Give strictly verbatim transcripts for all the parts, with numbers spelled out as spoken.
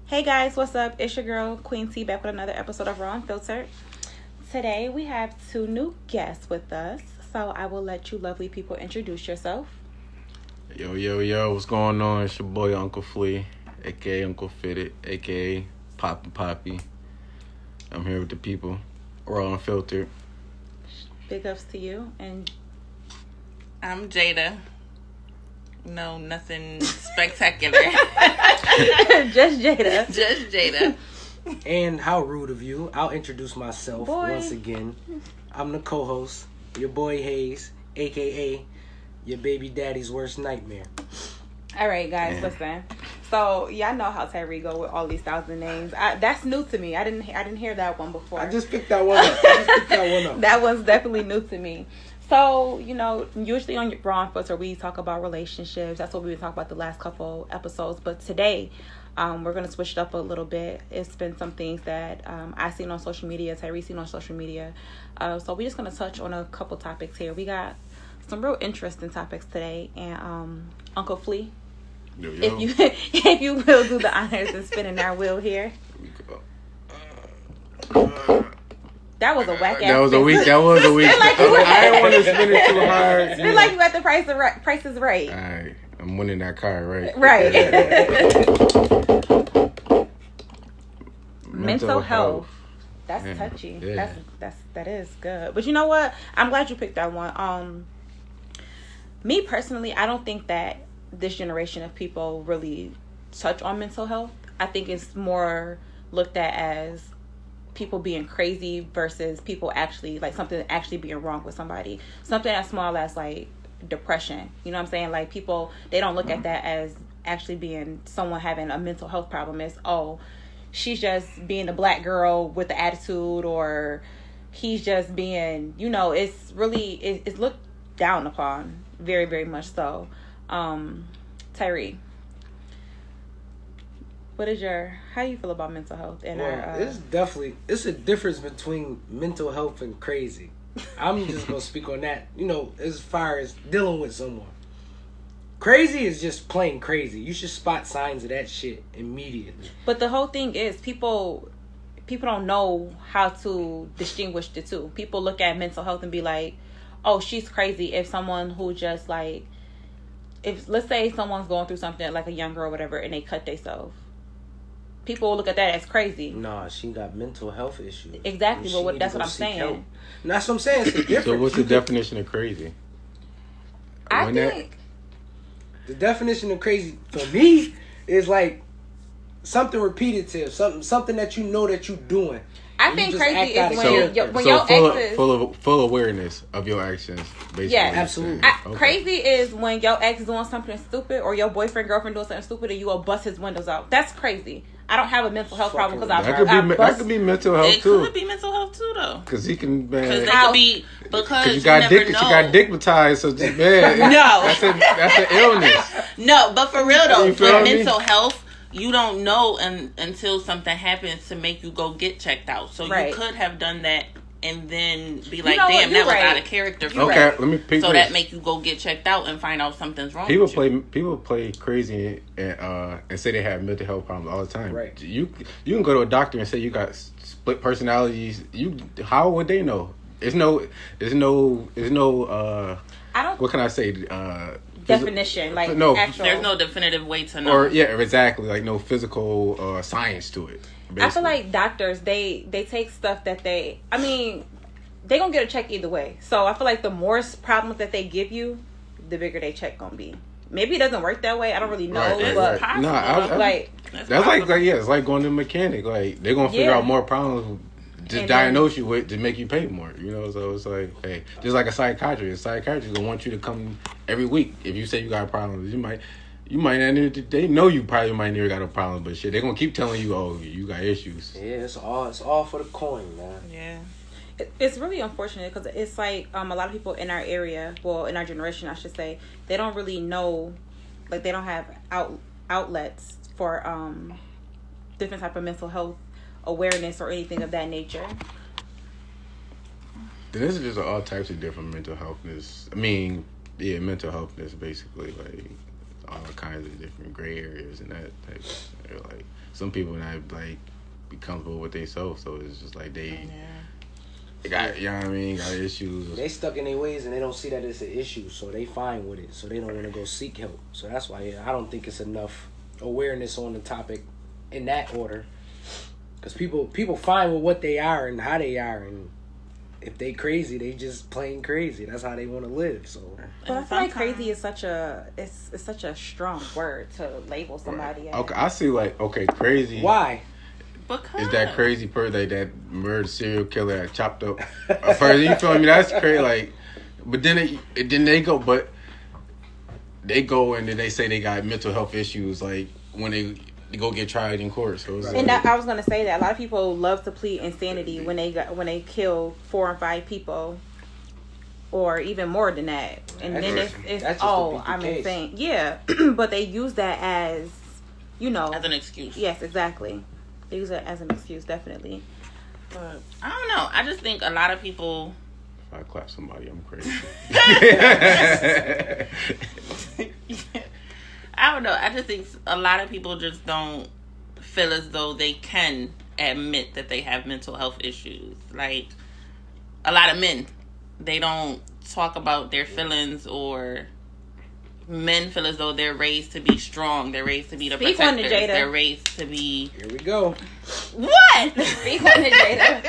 Hey guys, what's up? It's your girl Queen T back with another episode of Raw Unfiltered. Today we have two new guests with us, so I will let you lovely people introduce yourself. Yo, yo, yo, what's going on? It's your boy Uncle Flea, aka Uncle Fitted, aka Poppy Poppy. I'm here with the people. Raw Unfiltered. Big ups to you. And I'm Jada. No, nothing spectacular. Just Jada. Just Jada. And how rude of you. I'll introduce myself Boy. once again. I'm the co-host, your boy Hayes, a k a your baby daddy's worst nightmare. All right, guys, Yeah. listen. So y'all know how Tyree go with all these thousand names. I, that's new to me. I didn't. I didn't hear that one before. I just picked that one up. I just picked that one up. That one's definitely new to me. So, you know, usually on Raw Unfiltered, we talk about relationships. That's what we've been talking about the last couple episodes. But today, um, we're going to switch it up a little bit. It's been some things that um, I've seen on social media, Tyree seen on social media. Uh, so we're just going to touch on a couple topics here. We got some real interesting topics today. And um, Uncle Flea, Yo, yo. if you if you will do the honors and spinning our wheel here. Here we go. That was a whack ass. That was a week. That was a week. like you- I didn't want to spin it too hard. It's like you at the price of right, price is right. All right, I'm winning that car, right? Right. Mental health. That's Yeah. touchy. Yeah. That's that's that is good. But you know what? I'm glad you picked that one. Um me personally, I don't think that this generation of people really touch on mental health. I think it's more looked at as people being crazy versus people actually like something actually being wrong with somebody. Something as small as like depression. You know what I'm saying? Like people, they don't look at that as actually being someone having a mental health problem. It's, oh, she's just being a black girl with the attitude, or he's just being, you know, it's really, it, it's looked down upon very, very much so. Um, Tyree, what is your, how do you feel about mental health? And Well, our, uh, it's definitely, it's a difference between mental health and crazy. I'm just going to speak on that, you know, as far as dealing with someone. Crazy is just plain crazy. You should spot signs of that shit immediately. But the whole thing is people people don't know how to distinguish the two. People look at mental health and be like, oh, she's crazy. If someone who just like, if let's say someone's going through something like a young girl or whatever and they cut themselves, people will look at that as crazy. Nah, she got mental health issues. Exactly, And but she what- need that's to what go I'm seek saying. help. And that's what I'm saying. It's the difference. So, what's the You could- definition of crazy? I When that- think The definition of crazy for me is like something repetitive, something something that you know that you're doing. I And you think just crazy act is out of when character. your, when so your full, exes. of, full of full awareness of your actions. Basically, Yeah, absolutely. I, Okay. Crazy is when your ex doing something stupid, or your boyfriend, girlfriend doing something stupid, and you will bust his windows out. That's crazy. I don't have a mental health problem because I, That could be I that bust. could be mental health It too. could be mental health too, though. Cause he can, Because man. they How? could be because Cause you you, got never dick, know. you got dickmatized, so just, man. No. that's a that's an illness. No, but for real though, You with feel me? mental health, you don't know un, until something happens to make you go get checked out. So Right. you could have done that and then be like, know what? "Damn, You're that was right. out of character." For You're Okay, me. let me pick So this. that make you go get checked out and find out something's wrong. People with play You. people play crazy and uh and say they have mental health problems all the time. Right. You you can go to a doctor and say you got s- split personalities. You how would they know? There's no there's no there's no uh I don't what can I say uh definition like no, actual. There's no definitive way to know. or yeah exactly like no physical uh science to it. I feel basically. like doctors they they take stuff that they. I mean, they gonna get a check either way. So I feel like the more s- problems that they give you, the bigger they check gonna be. Maybe it doesn't work that way. I don't really know, Right, right, but right. Nah, I, I, like That's, that's like, possible. like yeah, it's like going to a mechanic. Like they're gonna figure Yeah. out more problems to And diagnose you with to make you pay more. You know, so it's like hey, just like a psychiatrist. A psychiatrist gonna want you to come every week. If you say you got problems, you might you might not need, they know you probably might never got a problem, but shit, they're gonna keep telling you, oh, you got issues. Yeah, it's all it's all for the coin, man. Yeah. it- it's really unfortunate because it's like um a lot of people in our area, well in our generation I should say, they don't really know, like they don't have out outlets for um different type of mental health awareness or anything of that nature. Then this is just all types of different mental healthness. I mean, yeah, mental healthness basically, like all kinds of different gray areas and that type. Of, like some people not like be comfortable with themselves, so it's just like they. Yeah. They got, you know what I mean, got issues. They stuck in their ways and they don't see that it's an issue, so they fine with it. So they don't want to go seek help. So that's why yeah, I don't think it's enough awareness on the topic in that order. Because people people fine with what they are and how they are, and if they crazy, they just plain crazy. That's how they want to live. So, but I feel like crazy is such a it's it's such a strong word to label somebody. Right. As. Okay, I see. Like, okay, crazy. Why? Because. Is that crazy person like that murdered serial killer that chopped up a person? You feel me? That's crazy. Like, but then it, then they go, but they go and then they say they got mental health issues. Like when they, they go get tried in court. So it's and like, that, I was gonna say that a lot of people love to plead insanity when they got when they kill four and five people, or even more than that. And That's then just- it's, that's it's just oh, to beat the I'm case. insane. Yeah, but they use that as, you know, As an excuse. yes, exactly. They use it as an excuse, definitely. But I don't know. I just think a lot of people. if I clap somebody, I'm crazy. I don't know. I just think a lot of people just don't feel as though they can admit that they have mental health issues. Like a lot of men, they don't talk about their feelings, or men feel as though they're raised to be strong. They're raised to be the Speak on it, protectors. Jada. They're raised to be Here we go. what? Speak on it, Jada.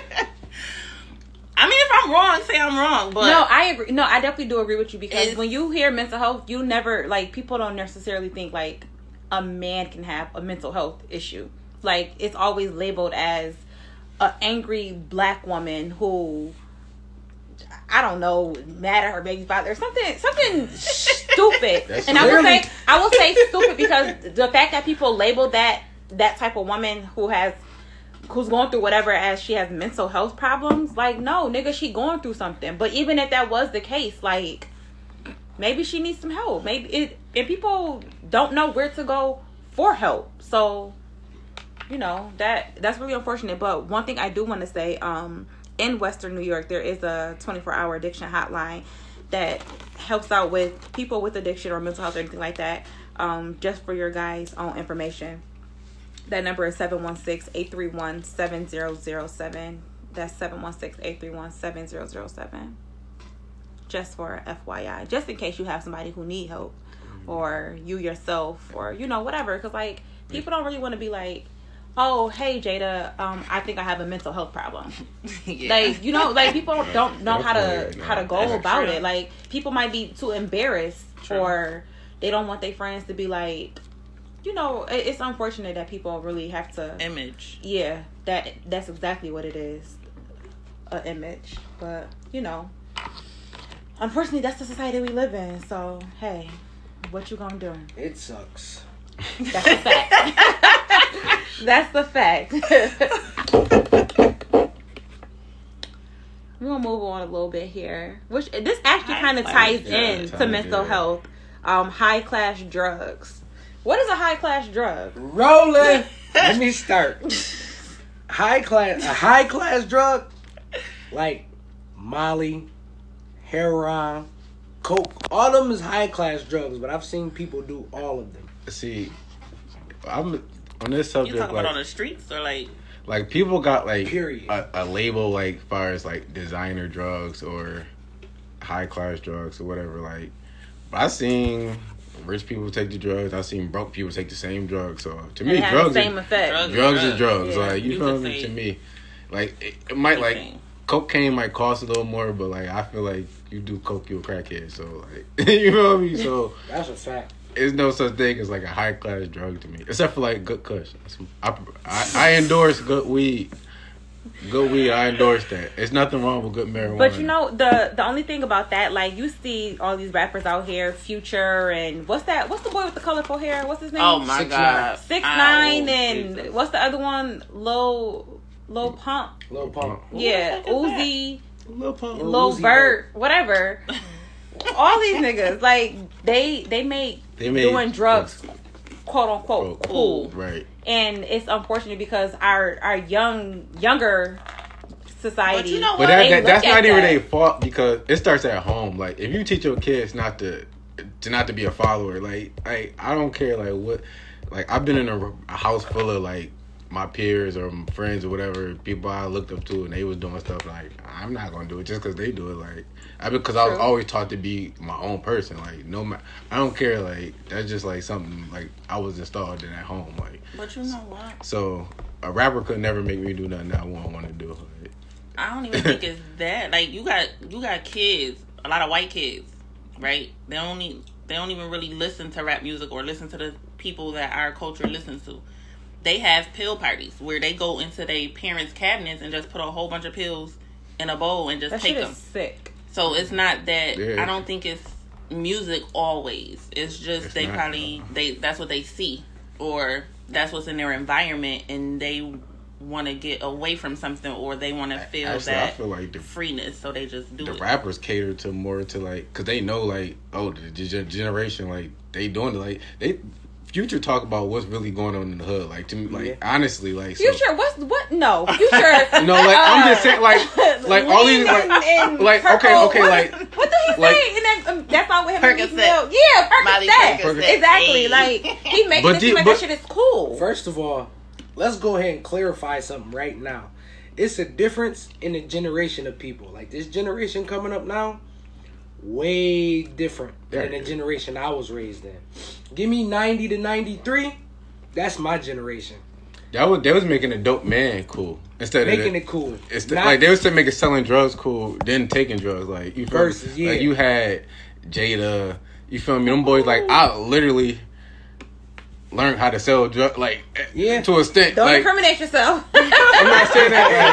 I mean, if I'm wrong, say I'm wrong. But No, I agree. No, I definitely do agree with you because It's- when you hear mental health, you never like people don't necessarily think like a man can have a mental health issue. Like it's always labeled as a angry black woman who I don't know, mad at her baby's father or something, something stupid. That's And I will clearly- say, I will say stupid because the fact that people label that that type of woman who has who's going through whatever as she has mental health problems, like no, nigga, she going through something. But even if that was the case, like maybe she needs some help. Maybe it, and people don't know where to go for help. So, you know, that that's really unfortunate. But one thing I do want to say, um, in Western New York, there is a twenty-four hour addiction hotline that helps out with people with addiction or mental health or anything like that. Um, just for your guys' own information. That number is seven one six, eight three one, seven zero zero seven. That's seven one six, eight three one, seven zero zero seven. Just for F Y I. Just in case you have somebody who need help. Or you yourself. Or, you know, whatever. Because, like, people don't really want to be like, oh, hey, Jada, um, I think I have a mental health problem. yeah. Like, you know, like, people don't know how to Definitely, how to no, go that's about true. it. Like, people might be too embarrassed. True. Or they don't want their friends to be like, you know, it- it's unfortunate that people really have to. image. Yeah, that that's exactly what it is, an image. But you know, unfortunately, that's the society we live in. So hey, what you gonna do? It sucks. That's the fact. That's the fact. We're gonna move on a little bit here, which this actually High kind of class ties drugs. in Yeah, to it mental does. health. Um, high class drugs. What is a high class drug? Rolling. Let me start. High class, a high class drug like Molly, heroin, coke. All of them is high class drugs, but I've seen people do all of them. See, I'm on this You subject. talking Like, about on the streets or like? like people got like Period. a, a label like far as like designer drugs or high class drugs or whatever. Like, I seen rich people take the drugs. I seen broke people take the same drugs. So to me, It has drugs the same are, effect. Drugs. drugs Drugs. are drugs. Yeah. Like you, You feel could me? say- To me, like it, it might like Anything. cocaine might cost a little more, but like I feel like you do coke, you a crackhead. So like you feel me? So That's a fact. there's no such thing as like a high class drug to me, except for like good kush. I, I, I endorse good weed. Good weed, I endorse that. There's nothing wrong with good marijuana. But you know the the only thing about that, like you see all these rappers out here, Future and what's that? What's the boy with the colorful hair? What's his name? Oh my Six god, Six Ow. Nine and Jesus. what's the other one? Low Low Pump. Lil Pump. Yeah, the heck is Uzi, Lil Pump. Lil Lil Uzi Vert, whatever. All these niggas, like they they make They made doing drugs, quote unquote, Oh, cool. right. And it's unfortunate because our our young younger society. But you know But what? that, They that, look that's at not even that. their fault because it starts at home. Like if you teach your kids not to to not to be a follower. Like, I I don't care like what. Like, I've been in a, a house full of like my peers or friends or whatever, people I looked up to, and they was doing stuff like I'm not gonna do it just because they do it. Like, I because I was always taught to be my own person. Like, no matter, I don't care. Like, that's just like something like I was installed in at home. Like, but you know what? So a rapper could never make me do nothing I won't want to do. Like, I don't even think it's that. Like, you got you got kids, a lot of white kids, right? They don't e- they don't even really listen to rap music or listen to the people that our culture listens to. They have pill parties where they go into their parents' cabinets and just put a whole bunch of pills in a bowl and just that take shit them. Is sick. So it's not that. Yeah. I don't think it's music always. It's just It's they not, probably no. they that's what they see or that's what's in their environment and they want to get away from something or they want to feel Actually, that I feel like the, freeness. So they just do the it. rappers cater to more to like because they know like oh the ge- generation like they doing it like they. Future talk about what's really going on in the hood. Like to me, like Yeah. honestly, like so, Future, what's what? No, Future. no, like I'm just saying, like, like all these, like, and, like purple, okay, okay, what, like, what did he like, say? And that, um, that's not what him and Meek Percocet. Mill. Yeah, Molly Percocet. Percocet. Exactly. Hey. Like he makes But it the- seem like but- that shit is cool. First of all, let's go ahead and clarify something right now. It's a difference in the generation of people. Like this generation coming up now, way different Yeah. than the generation I was raised in. Give me ninety to ninety-three, that's my generation. that was they was making a dope man cool instead Making of the, it cool. It's the, Not- like they was still making selling drugs cool, then taking drugs. Like you feel me? Versus, yeah. Like you had Jada. You feel me? Them boys like I literally learned how to sell drugs. Like Yeah. to a extent. Don't like, incriminate yourself. I'm not saying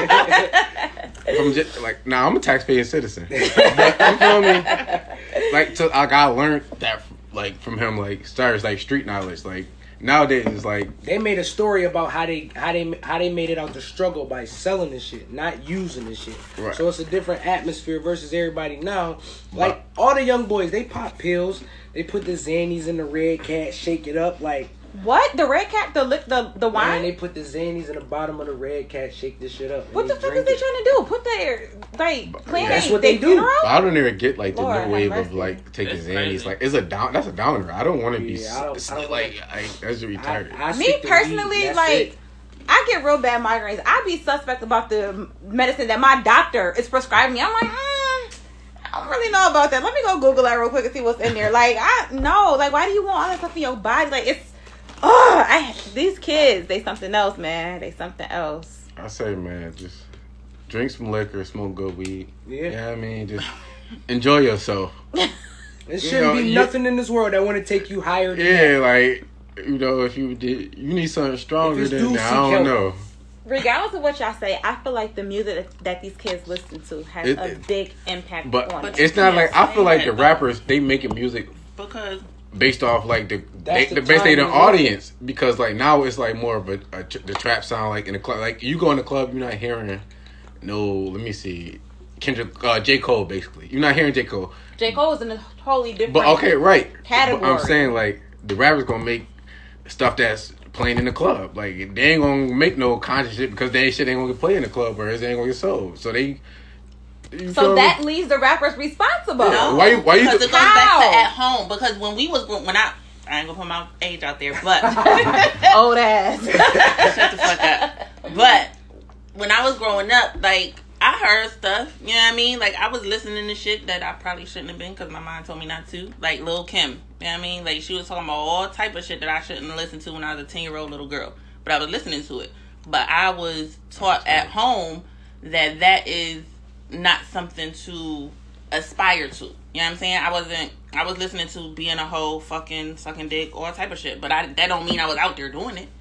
that like, from just, like now nah, I'm a taxpaying citizen. But, you feel me? Like to like I learned that like from him like starts like street knowledge. Like nowadays it's like They made a story about how they how they how they made it out the struggle by selling this shit, not using this shit. Right. So it's a different atmosphere versus everybody now. Like all the young boys, they pop pills, they put the Xannies in the Red Cat, shake it up. Like What? The red cat? The lick? The the man, wine? they put the Xannies in the bottom of the Red Cat, shake this shit up. and What the they fuck drink is they it. trying to do? Put their like clean That's their- what their they do. funeral? I don't even get like the Lord, new have wave of mercy. like taking That's Xannies. crazy. Like it's a down. That's a downer. I don't want to be Yeah, I don't- s- I don't like like- I, that's retarded. I, I Me stick to weed, personally, that's like, it. I get real bad migraines. I be suspect about the medicine that my doctor is prescribing me. I'm like, mm, I don't really know about that. Let me go Google that real quick and see what's in there. Like, I no, like, why do you want all that stuff in your body? Like, it's, oh, I these kids, they something else, man. They something else. I say, man, just drink some liquor, smoke good weed. Yeah. Yeah, I mean, just enjoy yourself. There shouldn't know, be you- nothing in this world that want to take you higher than Yeah, that. like you know, if you did, you need something stronger If it's than due, that. seek I don't help. know. Regardless of what y'all say, I feel like the music that, that these kids listen to has It- a it- big impact But, on But it. it's not like I feel like the Yeah. rappers they making music Because based off like the That's they, the the best they time the in the world. audience because like now it's like more of a, a tr- the trap sound like in the club like you go in the club you're not hearing no let me see Kendrick uh, J Cole basically you're not hearing J Cole J. Cole is in a totally different. but okay right category. but I'm saying like the rappers gonna make stuff that's playing in the club like they ain't gonna make no conscious shit because they shit ain't gonna get played in the club or it ain't gonna get sold so they you feel So me? that leaves the rappers responsible. Yeah. Why you- why you because do- it goes How? back to at home. Because when we was when I I ain't gonna put my age out there, but Old ass. shut the fuck up. But when I was growing up, like I heard stuff. You know what I mean? Like I was listening to shit that I probably shouldn't have been because my mom told me not to. Like Lil Kim. You know what I mean? Like she was talking about all type of shit that I shouldn't have listened to when I was a ten year old little girl. But I was listening to it. But I was taught at home that that is not something to aspire to. You know what I'm saying? I wasn't. I was listening to being a hoe, fucking sucking dick, all type of shit. But I that don't mean I was out there doing it.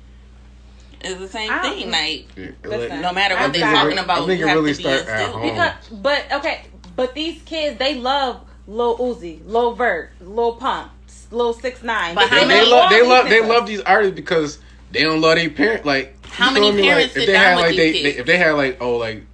It's the same I don't- thing. Like Yeah, Listen, like- no matter I what they're think it talking re- about, I think you it have really to be start at instilled. home. Because, but okay, but these kids they love Lil Uzi, Lil Vert, Lil Pump, Lil Six Nine. But how They, many- they love they all love these they niggas. love these artists because they don't love their parent. Like How you many feel me? parents like, sit if they down had with like these they, kids? they if they had like oh like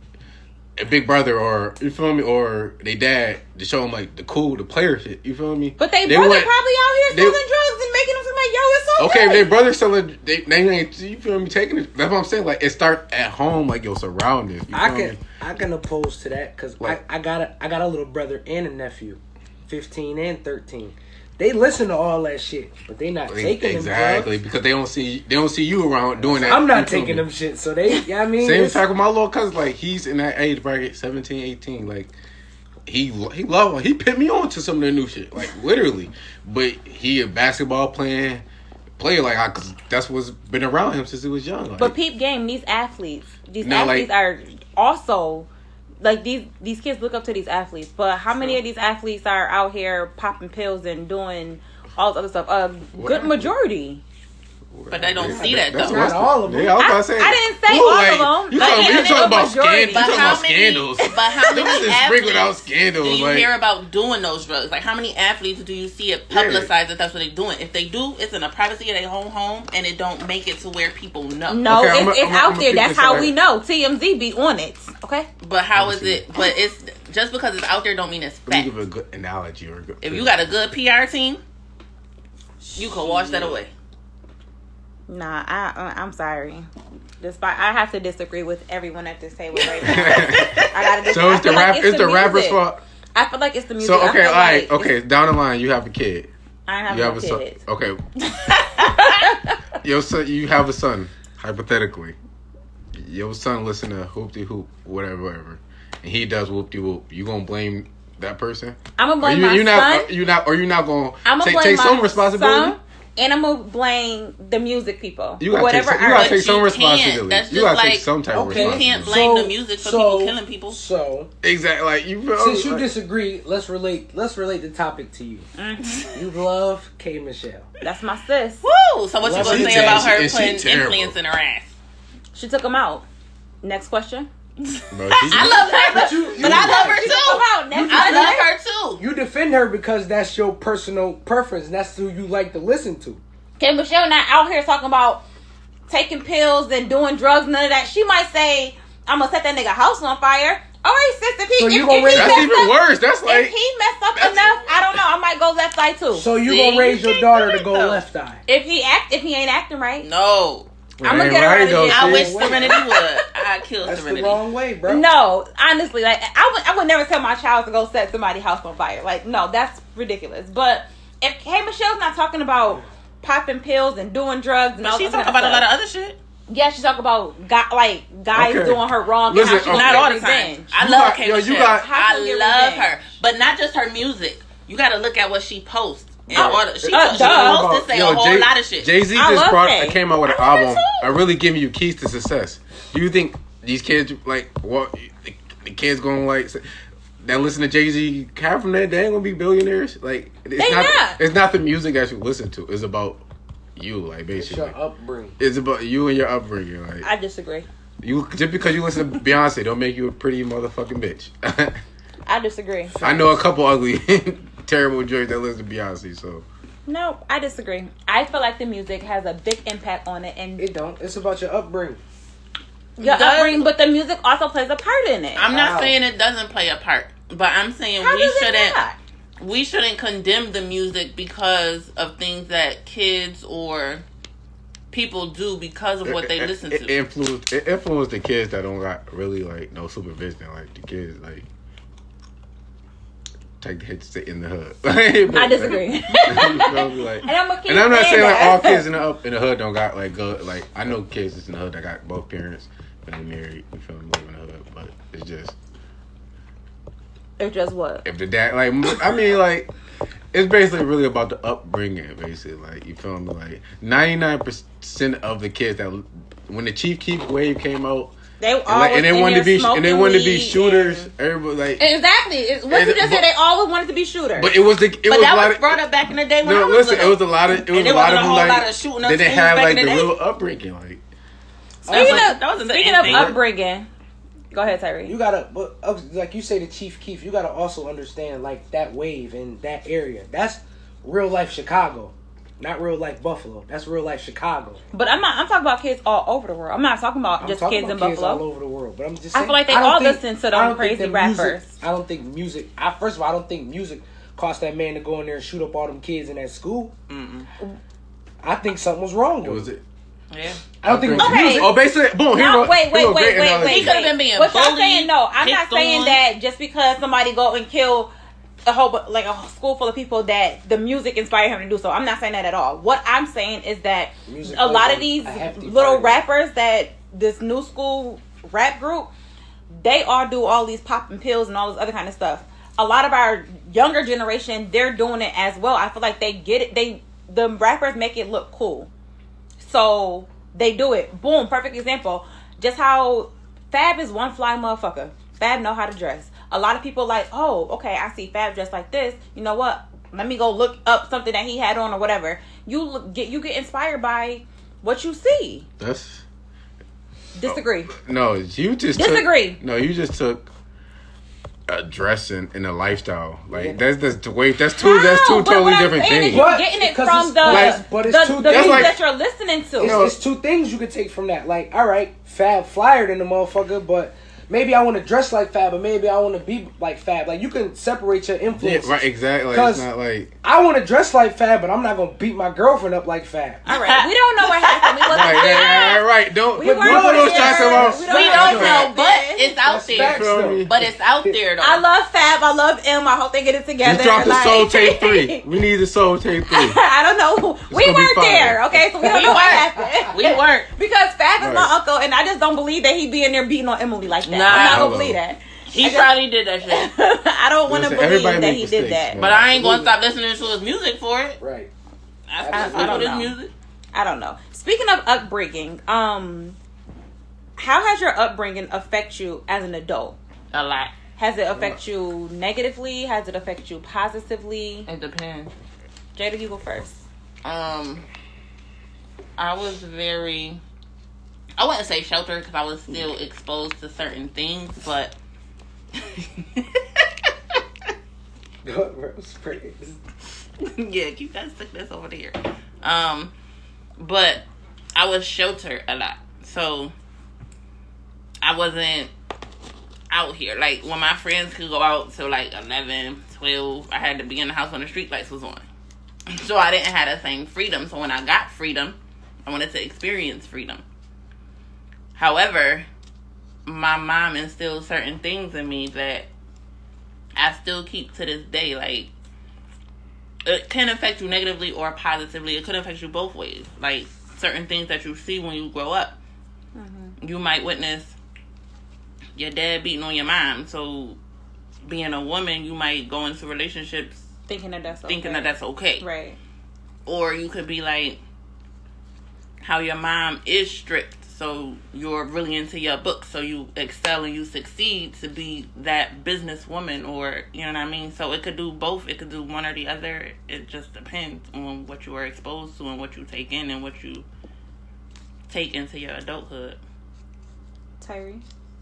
a big brother or you feel me or they dad to show them like the cool the player shit. You feel me? But they, They brother went- probably out here they- selling drugs and making them feel like, yo, it's so Okay, if good. their brother selling, they, they ain't, you feel me, taking it. That's what I'm saying. Like, it start at home, like, your surroundings. You I feel can me? I can oppose to that because Like- I, I got a I got a little brother and a nephew, fifteen and thirteen. They listen to all that shit, but they not taking exactly them because they don't see they don't see you around doing that. I'm not you taking them shit, so they. Yeah, I mean, same it's- fact with my little cousin. Like he's in that age bracket, seventeen, eighteen. Like he he love he put me on to some of the new shit, like literally. But he a basketball playing player like I, cause that's what's been around him since he was young. Like, But peep game, these athletes, these Now, athletes like- are also like these these kids look up to these athletes. But how many of these athletes are out here popping pills and doing all this other stuff? A good majority. But they don't see that, That's though. what's Not the- all of them. Yeah, I was about I- to say. I didn't say Ooh, all like, of them, You but talking, yeah, you they talking a about majority. scandals? You But talking how about many? scandals? But how Them many is sprinkled out athletes scandals, do you like- hear about doing those drugs? Like, how many athletes do you see it publicized that that's what they're doing? If they do, it's in the privacy of their own home, and it don't make it to where people know. No, Okay, it's, I'ma- it's I'ma- out I'ma there. keep That's this how right. we know. T M Z be on it. Okay. But how Let is me see. it? But it's just because it's out there don't mean it's Let me fact. give a good analogy or a good. If you got a good P R team, you can wash that away. Nah, I uh, I'm sorry. Despite I have to disagree with everyone at this table right now. I gotta dis- So I it's the feel like rap. It's the rapper's music. fault. I feel like it's the music. So I okay, feel all right, like okay. it's- Down the line, you have a kid. I ain't You have have no a son. kids. Okay. Your son, you have a son. Hypothetically, your son listen to Hoopty Hoop, whatever, whatever, and he does Whoopty Whoop. You gonna blame that person? I'm gonna Or blame you, my you son. not? You not? Or you not gonna I'm gonna take, blame take my some responsibility? son, and I'm gonna blame the music people. You gotta whatever take some, you art- gotta take But some you can't. responsibility. That's You just gotta take like- some type of Okay. You responsibility. can't blame the music for people killing people. So Exactly. Like you. Feel, since you like, disagree, let's relate. Let's relate the topic to you. Mhm. You love K Michelle. That's my sis. Woo! So what you Well, gonna she say ter- about she- her and she putting terrible. influence in her ass? She took him out. Next question. bro, she- I love her, But but, you- you- but I love her She took him too. out. Next I love question. her too. You defend her because that's your personal preference. And that's who you like to listen to. K Michelle not out here talking about taking pills and doing drugs, none of that. She might say, I'm gonna set that nigga house on fire. All right, sister. If he, So if, you if gonna he raise- That's messed even up, worse. That's if like. he messed up that's enough, even I don't know. I might go left eye too. So you See, gonna raise you your can't daughter do to it, go though. left eye. if he act, if he ain't acting right, No, I'ma Ain't get her right, out of though, here. I sis. wish Serenity would. I'd kill That's the Serenity. wrong way, bro. no. Honestly, like I would, I would never tell my child to go set somebody's house on fire. Like, no, that's ridiculous. But if K Michelle's not talking about popping pills and doing drugs, and But all she that talk kind about a lot of stuff. other shit. Yeah, she talk about guy, like guys Okay. doing her wrong. Listen, and how she okay. Not gonna all get the time. revenge. I You love got- K yo, you Michelle. got- How I she get love revenge? her, but not just her music. You got to look at what she posts. And Oh, all, she, uh, she duh. posts to say a whole Jay, lot of shit. Jay Z I just love brought, Kay. came out with an I love her album. too. I really giving you keys to success. Do you think these kids like what the, the kids gonna like say- that listen to Jay Z? Half from that they ain't gonna be billionaires. Like it's They not. not. It's not the music that you listen to. It's about you. Like It's basically, your upbringing. it's about you and your upbringing. Like I disagree. you just because you listen to Beyonce don't make you a pretty motherfucking bitch. I disagree. I know a couple ugly, terrible joints that listen to Beyonce. So No, I disagree. I feel like the music has a big impact on it, and It don't. It's about your upbringing. your Does- upbringing, but the music also plays a part in it. I'm not Wow. saying it doesn't play a part, but I'm saying How we does it shouldn't. not? We shouldn't condemn the music because of things that kids or people do because of what they it, listen it, to. It influenced, it influenced the kids that don't got really like no supervision. Like the kids like take the hit to sit in the hood. I disagree. You feel me? Like, And I'm gonna keep and I'm not saying like that. all kids in the up in the hood don't got like good. Like I know kids that's in the hood that got both parents, but they married. You feel me? Live in the hood, but it's just It's just what? if the dad like I mean like. It's basically really about the upbringing, basically. Like you feel me? Like ninety-nine percent of the kids that when the Chief Keef wave came out, They all and, like, and they was in wanted to there be and they smoking wanted to be weed shooters. and- Everybody like, Exactly. It's, what And- you just but- said, they always wanted to be shooters. but it was the it but was that a lot was of brought up back in the day when I no. was Listen, little. it was a lot of it was there a lot wasn't of a them whole like lot of shooting up they didn't schools have back like in the the day. real upbringing. Like speaking That was- of, that wasn't the speaking end of thing. upbringing, go ahead, Tyree. You gotta, but uh, like you say, the Chief Keef. You gotta also understand like that wave in that area. That's real life Chicago, not real life Buffalo. That's real life Chicago. But I'm not. I'm talking about kids all over the world. I'm not talking about I'm just talking kids in about kids all Buffalo. over the world. But I'm just I saying, feel like they don't all think- listen to them I don't crazy think that music- rappers. I don't think music. I, first of all, I don't think music cost that man to go in there and shoot up all them kids in that school. Mm-mm. I think something was wrong it with was it. it. Yeah. I don't think it was Okay. music. Oh, basically, boom. Here No, go, wait, here wait, go, wait, great wait, analogy. wait. He could have been being What y'all bullied, saying? No, I'm not picked saying on. that just because somebody go and kill a whole bu- like a school full of people that the music inspired him to do so. I'm not saying that at all. What I'm saying is that Music a lot plays of these a hefty little part. rappers that this new school rap group, they all do all these popping pills and all this other kind of stuff. A lot of our younger generation, they're doing it as well. I feel like they get it. They the rappers make it look cool, so they do it. Boom, perfect example. Just how Fab is one fly motherfucker. Fab know how to dress. A lot of people like, oh, okay, I see Fab dressed like this. You know what? Let me go look up something that he had on or whatever. You look, get you get inspired by what you see. That's Disagree. no. You just Disagree. Took, no, you just took a dressing and a lifestyle. Like Yeah. that's that's the way. That's two. That's How? two But totally what I'm different saying is things. You're What? getting it Because from it's- the like- but it's the, two- the that's music like- that you're listening to. It's, know- it's two things you could take from that. Like, all right, Fab flyer than the motherfucker, but maybe I want to dress like Fab, but maybe I want to be like Fab. Like, you can separate your Yeah, influences. right. Exactly. Like, it's 'Cause- not like I want to dress like Fab, but I'm not gonna beat my girlfriend up like Fab. All right, we don't know what happened. We wasn't right. there. Yeah, yeah, right. Don't We put weren't don't put those there. shots about. We We don't Right. know, but it's out That's there. facts, though. But it's out there though. I love Fab. I love M. I hope they get it together. Just drop the Like- Soul Tape three. We need the Soul Tape three. I don't know. We gonna be weren't fire. there, okay? So we don't We know what weren't. happened. We weren't. Because Fab is Right. my uncle, and I just don't believe that he be in there beating on Emily like that. Nah. I'm not Hello. gonna believe that. He I just- probably did that shit. I don't want to Listen, believe everybody that make he did mistakes, that. man. But I ain't gonna Absolutely. stop listening to his music for it. Right. I, I, I- I fuck don't with his know. music. I don't know. Speaking of upbringing, um, how has your upbringing affect you as an adult? A lot. Has it affect you negatively? Has it affect you positively? It depends. Jada, you go first. Um, I was very. I wouldn't say sheltered because I was still exposed to certain things, but. Yeah, keep that sickness over there. Um, but I was sheltered a lot, so I wasn't out here. Like when my friends could go out till like eleven, twelve, I had to be in the house when the street lights was on. So I didn't have the same freedom. So when I got freedom, I wanted to experience freedom. However, my mom instilled certain things in me that I still keep to this day. Like, it can affect you negatively or positively. It could affect you both ways. Like, certain things that you see when you grow up. Mm-hmm. You might witness your dad beating on your mom. So, being a woman, you might go into relationships Thinking that that's okay. thinking that that's okay. Right. Or you could be like, how your mom is strict. So, you're really into your book. So, you excel and you succeed to be that businesswoman, or, you know what I mean? So, it could do both. It could do one or the other. It just depends on what you are exposed to and what you take in and what you take into your adulthood. Tyree?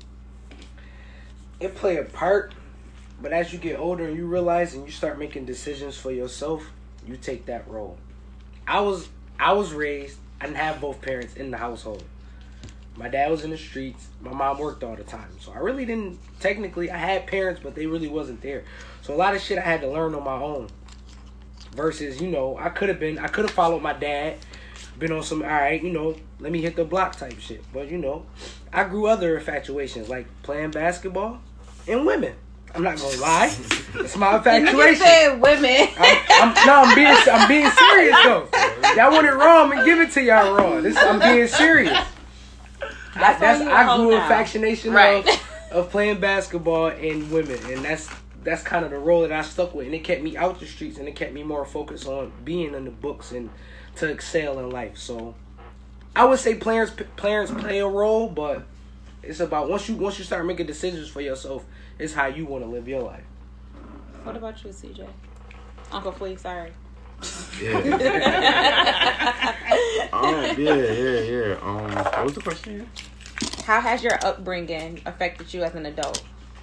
It play a part, but as you get older and you realize and you start making decisions for yourself, you take that role. I was I was raised, I didn't have both parents in the household. My dad was in the streets. My mom worked all the time. So I really didn't, technically, I had parents, but they really wasn't there. So a lot of shit I had to learn on my own. Versus, you know, I could have been, I could have followed my dad, been on some, all right, you know, let me hit the block type shit. But, you know, I grew other infatuations, like playing basketball and women. I'm not going to lie. It's my You infatuation. said women. I'm, I'm, no, I'm being, I'm being serious, though. Y'all want it raw, I'm going to give it to y'all raw. This, I'm being serious. That's That's, why you I a hoe grew now. infatuation Right. of, of playing basketball and women, and that's that's kind of the role that I stuck with, and it kept me out the streets, and it kept me more focused on being in the books and to excel in life. So I would say players players play a role, but it's about once you once you start making decisions for yourself, it's how you want to live your life. What about you, C J? Uncle Flea, sorry. Yeah. um, yeah, yeah, yeah. Um, what was the question again? How has your upbringing affected you as an adult?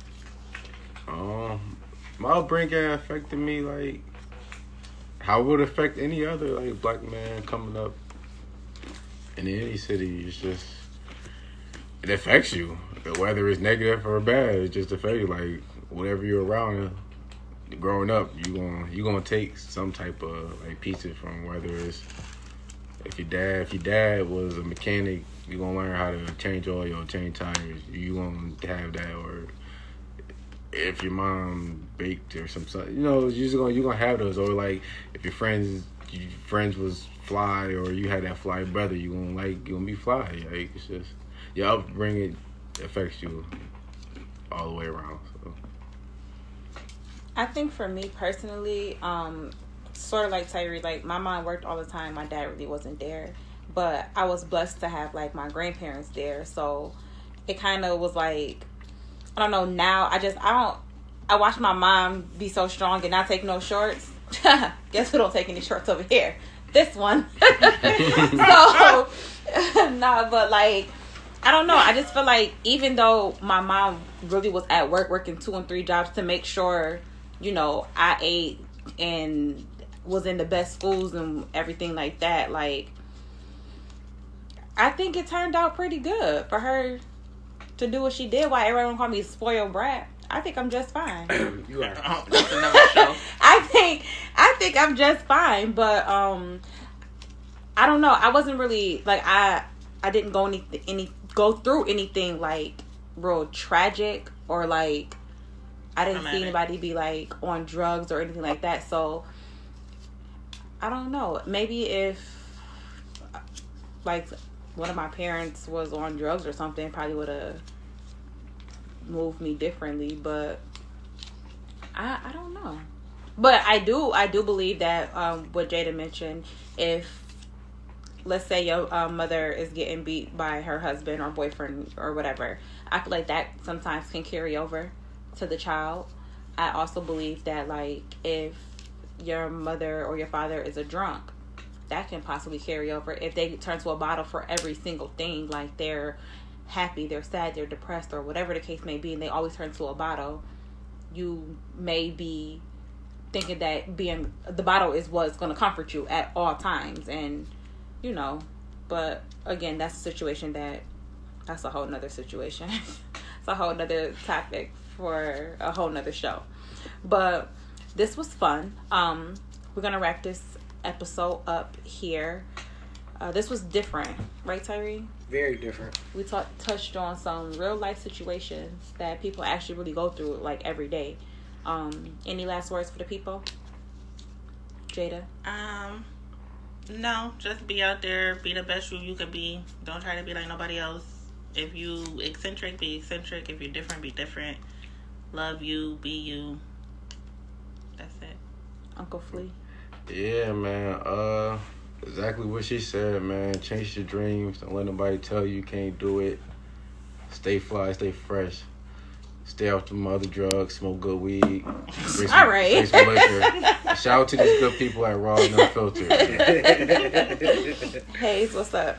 Um, my upbringing affected me like how it would affect any other like black man coming up in any city. It's just it affects you, whether it's negative or bad. It just affects you. Like whatever you're around, growing up, you gonna you gonna take some type of like pieces from whether it's if your dad if your dad was a mechanic, you gonna learn how to change oil, change tires. You gonna have that, or if your mom baked or some stuff, you know, you're just gonna you're gonna have those. Or like if your friends your friends was fly, or you had that fly brother, you gonna like you gonna be fly. Like it's just your upbringing affects you all the way around. So I think for me personally, um, sort of like Tyree, like my mom worked all the time. My dad really wasn't there, but I was blessed to have like my grandparents there. So it kind of was like, I don't know. Now I just I don't. I watch my mom be so strong and not take no shorts. Guess who don't take any shorts over here? This one. So nah, but like I don't know. I just feel like even though my mom really was at work working two and three jobs to make sure, you know, I ate and was in the best schools and everything like that, like I think it turned out pretty good for her to do what she did. Why everyone call me spoiled brat? I think I'm just fine. You are. Oh, that's another show. I think I think I'm just fine, but um, I don't know. I wasn't really like I I didn't go any any go through anything like real tragic, or like I didn't see anybody be like on drugs or anything like that. So I don't know. Maybe if like one of my parents was on drugs or something, probably would have moved me differently, but I I don't know. But I do I do believe that um what Jada mentioned, if let's say your uh, mother is getting beat by her husband or boyfriend or whatever, I feel like that sometimes can carry over to the child. I also believe that like if your mother or your father is a drunk, that can possibly carry over if they turn to a bottle for every single thing. Like they're happy, they're sad, they're depressed, or whatever the case may be, and they always turn to a bottle. You may be thinking that being the bottle is what's going to comfort you at all times, and you know, but again, that's a situation that that's a whole nother situation. It's a whole nother topic for a whole nother show. But this was fun. Um, we're gonna wrap this episode up here. Uh, this was different, right, Tyree? Very different. We t- touched on some real life situations that people actually really go through, like every day. Um, any last words for the people, Jada? Um, no, just be out there, be the best you you could be. Don't try to be like nobody else. If you eccentric, be eccentric. If you're different, be different. Love you, be you. That's it. Uncle Flea. Yeah, man. Uh, exactly what she said, man. Chase your dreams. Don't let nobody tell you you can't do it. Stay fly, stay fresh. Stay off the other drugs, smoke good weed. Drink some, all right. drink some liquor. Shout out to these good people at Raw No Filter. Hey, what's up?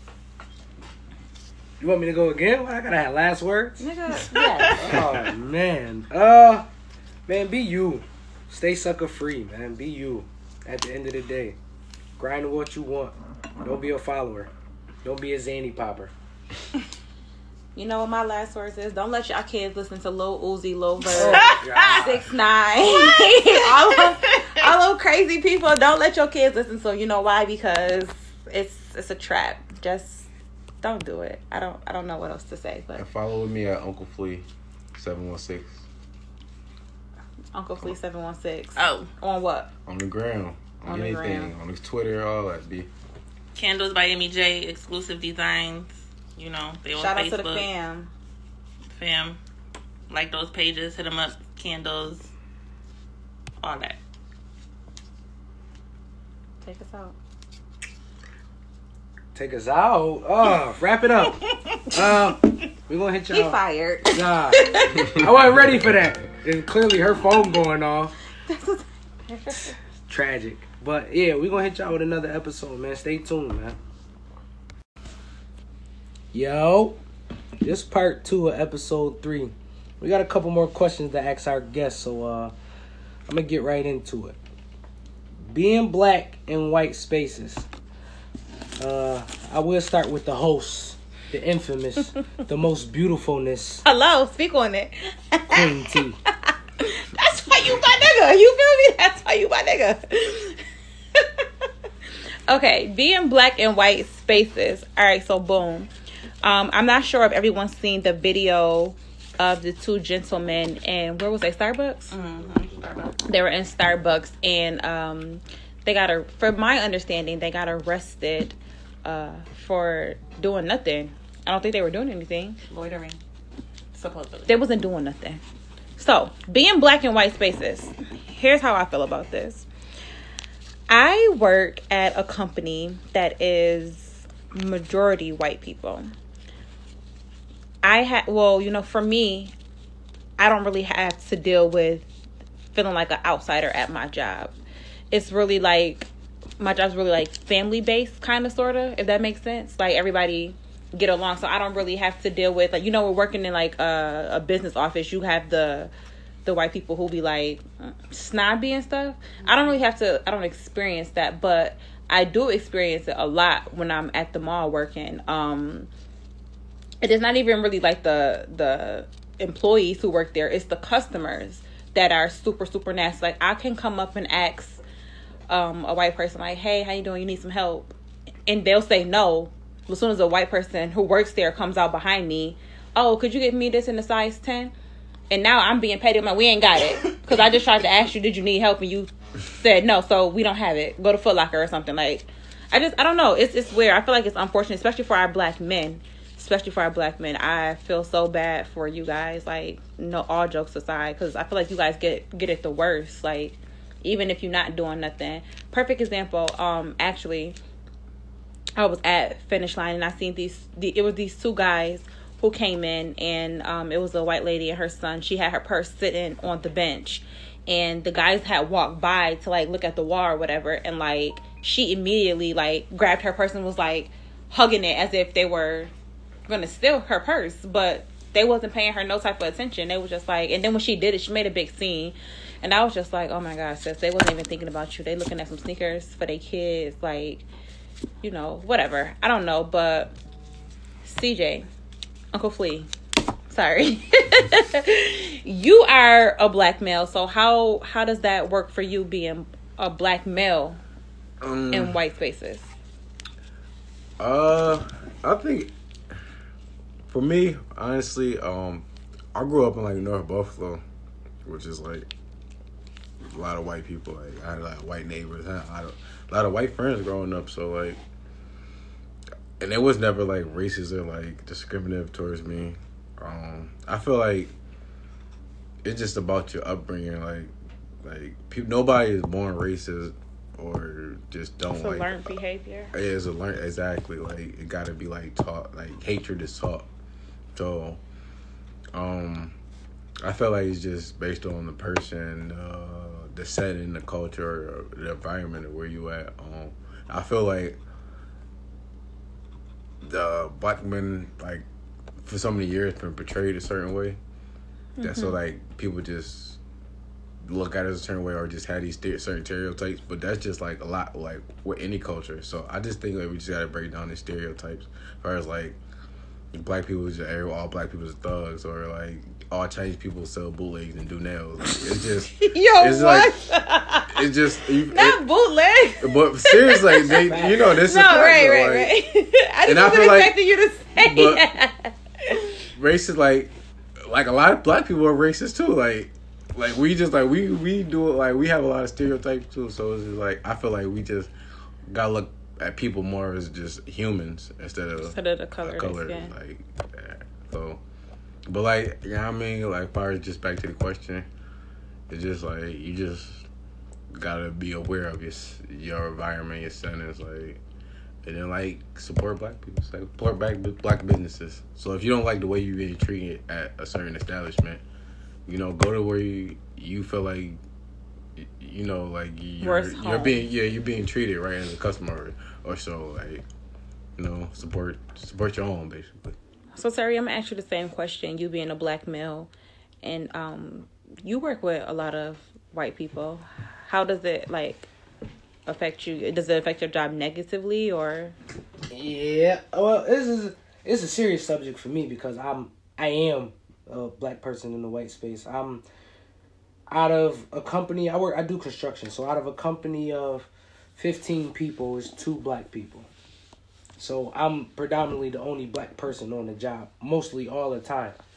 You want me to go again? I gotta have last words. Nigga, yeah. Oh man. Uh, man, be you. Stay sucker free, man. Be you. At the end of the day, grind what you want. Don't be a follower. Don't be a zany popper. You know what my last words is? Don't let y'all kids listen to Lil Uzi, Lil Verb, Oh, six nine, all of all those crazy people. Don't let your kids listen to them. You know why? Because it's it's a trap. Just don't do it. I don't I don't know what else to say. But And follow me at Uncle Flea seven one six. Uncle Flea seven one six. Oh, On what? On the ground. On, On the anything. gram. On his Twitter, all that be. Candles by Amy J, exclusive designs. You know, they on Shout out Facebook. to the fam. Fam. Like those pages, hit them up. Candles. All that. Take us out. Take us out. Oh, wrap it up. Uh, we're gonna hit y'all. He fired. Nah, I wasn't ready for that. It's clearly her phone going off. Tragic. But yeah, we're gonna hit y'all with another episode, man. Stay tuned, man. Yo, this part two of episode three. We got a couple more questions to ask our guests, so uh, I'm gonna get right into it. Being black in white spaces. Uh, I will start with the host, the infamous, the most beautifulness, Hello, speak on it. Queen T. That's why you my nigga. You feel me? That's why you my nigga. Okay, being black and white spaces. All right, so boom. Um, I'm not sure if everyone's seen the video of the two gentlemen, and where was they? Starbucks. Mm-hmm. Starbucks. They were in Starbucks, and um, they got a. From my understanding, they got arrested uh, for doing nothing. I don't think they were doing anything. Loitering. Supposedly. They wasn't doing nothing. So, being black and white spaces. Here's how I feel about this. I work at a company that is majority white people. I had, well, you know, for me, I don't really have to deal with feeling like an outsider at my job. It's really like, my job's really like family based, kind of, sort of, if that makes sense. Like, everybody get along, so I don't really have to deal with, like, you know, we're working in like a, a business office. You have the the white people who be like snobby and stuff. I don't really have to, I don't experience that, but I do experience it a lot when I'm at the mall working. Um, it is not even really like the the employees who work there. It's the customers that are super, super nasty. Like, I can come up and ask um, a white person, like, hey, how you doing? You need some help? And they'll say no. As soon as a white person who works there comes out behind me, oh, could you get me this in a size ten? And now I'm being petty. I'm like, we ain't got it. Because I just tried to ask you, did you need help? And you said no, so we don't have it. Go to Foot Locker or something. Like, I just, I don't know. It's it's weird. I feel like it's unfortunate, especially for our black men. Especially for our black men. I feel so bad for you guys. Like, no, all jokes aside. Because I feel like you guys get, get it the worst. Like, even if you're not doing nothing. Perfect example, um, actually... I was at Finish Line and I seen these, the, it was these two guys who came in, and um, it was a white lady and her son. She had her purse sitting on the bench, and the guys had walked by to like look at the wall or whatever, and like she immediately like grabbed her purse and was like hugging it as if they were gonna steal her purse, but they wasn't paying her no type of attention. They was just like, and then when she did it, she made a big scene, and I was just like, oh my gosh, sis, they wasn't even thinking about you. They looking at some sneakers for their kids, like, you know, whatever. I don't know, but C J, Uncle Flea, sorry. You are a black male, so how how does that work for you being a black male um, in white spaces? Uh, I think for me, honestly, um, I grew up in like North Buffalo, which is like a lot of white people. Like, I had a lot of white neighbors, I had a lot of, a lot of white friends growing up. So like, and it was never like racist or like discriminative towards me. Um, I feel like it's just about your upbringing. Like, like people, nobody is born racist or just don't it's like. It's a learned behavior. It is a learned, exactly. Like, it got to be like taught. Like, hatred is taught. So, um, I feel like it's just based on the person, uh, the setting, the culture, the environment of where you at. Um, I feel like the black men, like, for so many years, been portrayed a certain way. Mm-hmm. That so like people just look at it as a certain way, or just have these certain stereotypes. But that's just like a lot, like with any culture. So I just think like we just gotta break down these stereotypes. As far as like black people is just all black people is thugs, or like all Chinese people sell bootlegs and do nails. Like, it's just yo it's what? Like it's just you, not it, bootleg. But seriously, they you know this no, is fact, right, though, right, like, right. I and just I wasn't feel expecting like, you to say but that. Racist, like like a lot of black people are racist too. Like like we just like we we do it like we have a lot of stereotypes too. So it's just like I feel like we just gotta look at people more as just humans instead of instead of the color, color like yeah. So but like you know what I mean, like as far as just back to the question, it's just like you just gotta be aware of your your environment, your settings, like, and then like support black people, like support black black businesses. So if you don't like the way you're being treated at a certain establishment, you know, go to where you, you feel like, you know, like you're you're being yeah you're being treated right as a customer or so, like, you know, support support your own basically. So Terry, I'm gonna ask you the same question. You being a black male, and um, you work with a lot of white people. How does it like affect you? Does it affect your job negatively or? Yeah, well, this is it's a serious subject for me because I'm I am a black person in the white space. I'm out of a company. I work. I do construction. So out of a company of fifteen people, is two black people. So I'm predominantly the only black person on the job, mostly all the time.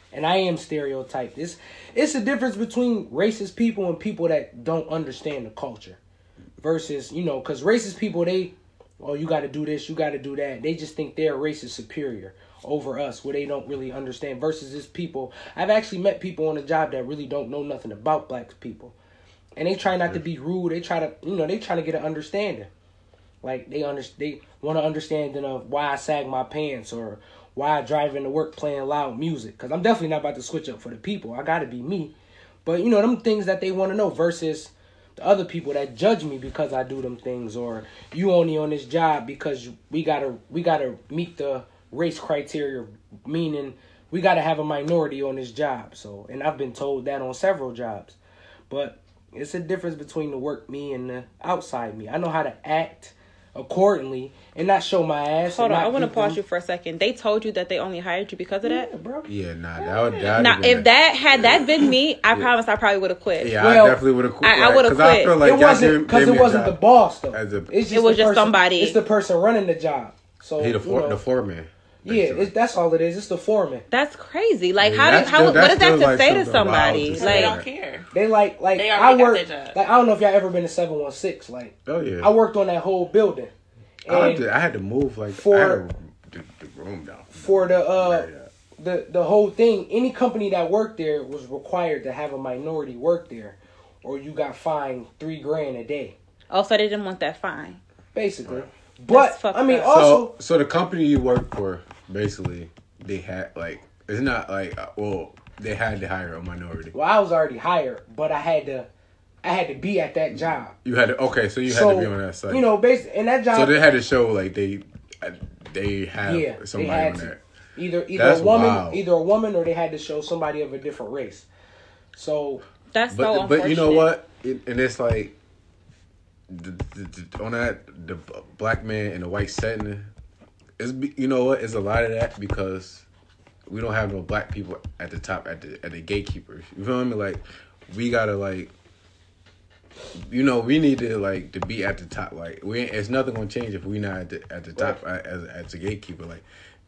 And I am stereotyped. It's, it's a difference between racist people and people that don't understand the culture. Versus, you know, because racist people, they, oh, you got to do this, you got to do that. They just think they're racist superior over us, where they don't really understand. Versus this people, I've actually met people on the job that really don't know nothing about black people. And they try not to be rude. They try to, you know, they try to get an understanding. Like, they under, they want an understanding of why I sag my pants or why I drive into work playing loud music. Because I'm definitely not about to switch up for the people. I got to be me. But, you know, them things that they want to know versus the other people that judge me because I do them things. Or you only on this job because we got to we gotta meet the race criteria, meaning we got to have a minority on this job. So, and I've been told that on several jobs. But it's a difference between the work me and the outside me. I know how to act accordingly and not show my ass. Hold on, I want to pause them. you for a second. They told you that they only hired you because of that? Yeah, bro. Yeah, nah, that would that Now, if that had that been me, I Yeah. promise I probably would have quit. Yeah, Well, I definitely would have quit. I- I would've Because I quit. feel like It y'all wasn't gave- because gave it me a wasn't the job boss though. as a- It's just It was the just person- somebody. It's the person running the job. So He the for, you know, the foreman. yeah, basically. it's, that's all it is. It's the foreman. That's crazy. Like, Yeah, how that's do how still- what that's is that still, to like, say to something wild somebody? to Because say. they Like, don't care. They like like They I already got work their job. like I don't know if y'all ever been to seven one six. Like Oh yeah. I worked on that whole building. I had, And to, I had to move like for- I had to, the, the room down for the uh Yeah. the the whole thing, any company that worked there was required to have a minority work there, or you got fined three grand a day, oh, so they didn't want that fine. basically. But fucked I mean, up. also So so the company you work for, basically, they had like it's not like uh, well they had to hire a minority. well, I was already hired, but I had to I had to be at that job. You had to okay, so you had So to be on that site. you know, basically, in that job, so they had to show like they uh, they have yeah, they somebody had on to. that. Either either That's a woman, wild. either a woman, or they had to show somebody of a different race. So That's But so the- unfortunate. but you know what? It, and it's like the, the, the, on that the black man in the white setting. Is you know what? It's a lot of that because we don't have no black people at the top at the at the gatekeepers. You feel me? Like we gotta like. You know, we need to like to be at the top. Like we, ain't, it's nothing gonna change if we not at the at the top as as a gatekeeper. Like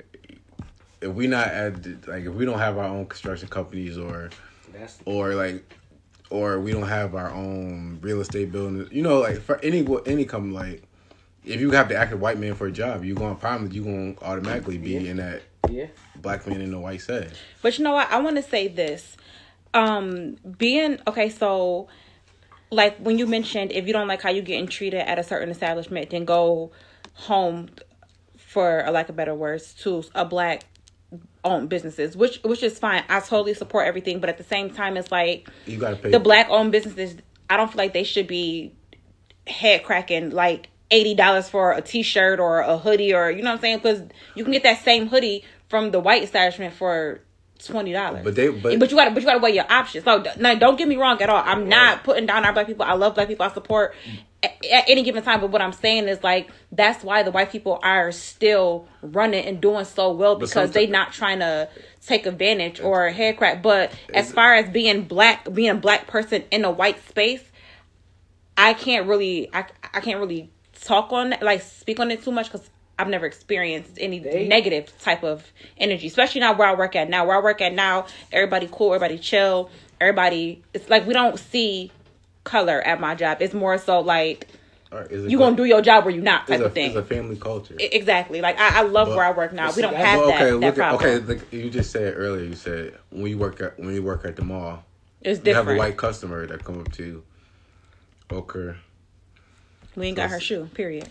if we not at the, like if we don't have our own construction companies or that's or like or we don't have our own real estate building. You know, like for any any company, like if you have to act a white man for a job, you gonna probably you gonna automatically be Yeah. in that yeah. black man in the white setting. But you know what? I want to say this. Um, being okay, so like when you mentioned if you don't like how you getting treated at a certain establishment, then go home, for a lack of better words, to a black owned businesses, which which is fine. I totally support everything, but at the same time, it's like You gotta pay the black owned businesses. I don't feel like they should be head cracking like eighty dollars for a t-shirt or a hoodie, or you know what I'm saying, because you can get that same hoodie from the white establishment for twenty dollars. But they- but- but you gotta but you gotta weigh your options. So now, don't get me wrong at all. I'm not putting down our black people. I love black people. I support at, at any given time. But what I'm saying is like that's why the white people are still running and doing so well, because someti- they not trying to take advantage or head crack. But as far as being black, being a black person in a white space, I can't really I I can't really talk on that, like speak on it too much, because I've never experienced any They- negative type of energy, especially now where I work at now. Where I work at now, everybody cool, everybody chill, everybody. It's like we don't see color at my job. It's more so like Or is it you go- gonna do your job or you not type It's a, of thing. it's a family culture. I- exactly. Like I, I love But- where I work now. but We see, don't that's- have Well, that, okay, that look at problem. okay. Look, you just said earlier. You said when you work at when you work at the mall, It's you have different. a white customer that come up to you. Okay. We ain't got her shoe. Period.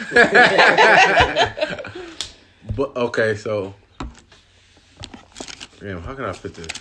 But okay, so damn, how can I fit this?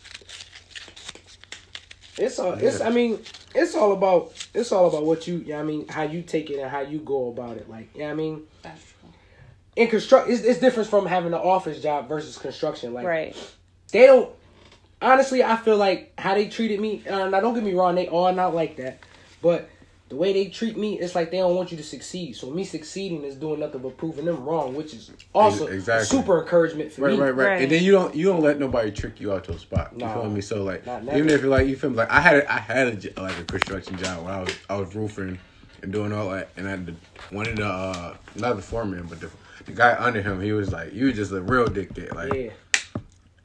It's all. It's. I mean, it's all about. It's all about what you. Yeah, I mean, how you take it and how you go about it. Like, yeah, I mean, That's true. in construct, it's, it's different from having an office job versus construction. Like, Right. they don't. Honestly, I feel like how they treated me. Uh, now, don't get me wrong, they are not like that, but the way they treat me, it's like they don't want you to succeed. So me succeeding is doing nothing but proving them wrong, which is also Exactly. a super encouragement for Right, me. right, right, Right. And then you don't you don't let nobody trick you out to a spot. You Nah. feel me? So like, Not even never. if you're like you feel me, like I had a, I had a, j- like a construction job where I was I was roofing and doing all that, and I had the, one of the uh, not the foreman, but the the guy under him, he was like, you was just a real dickhead, like. Yeah.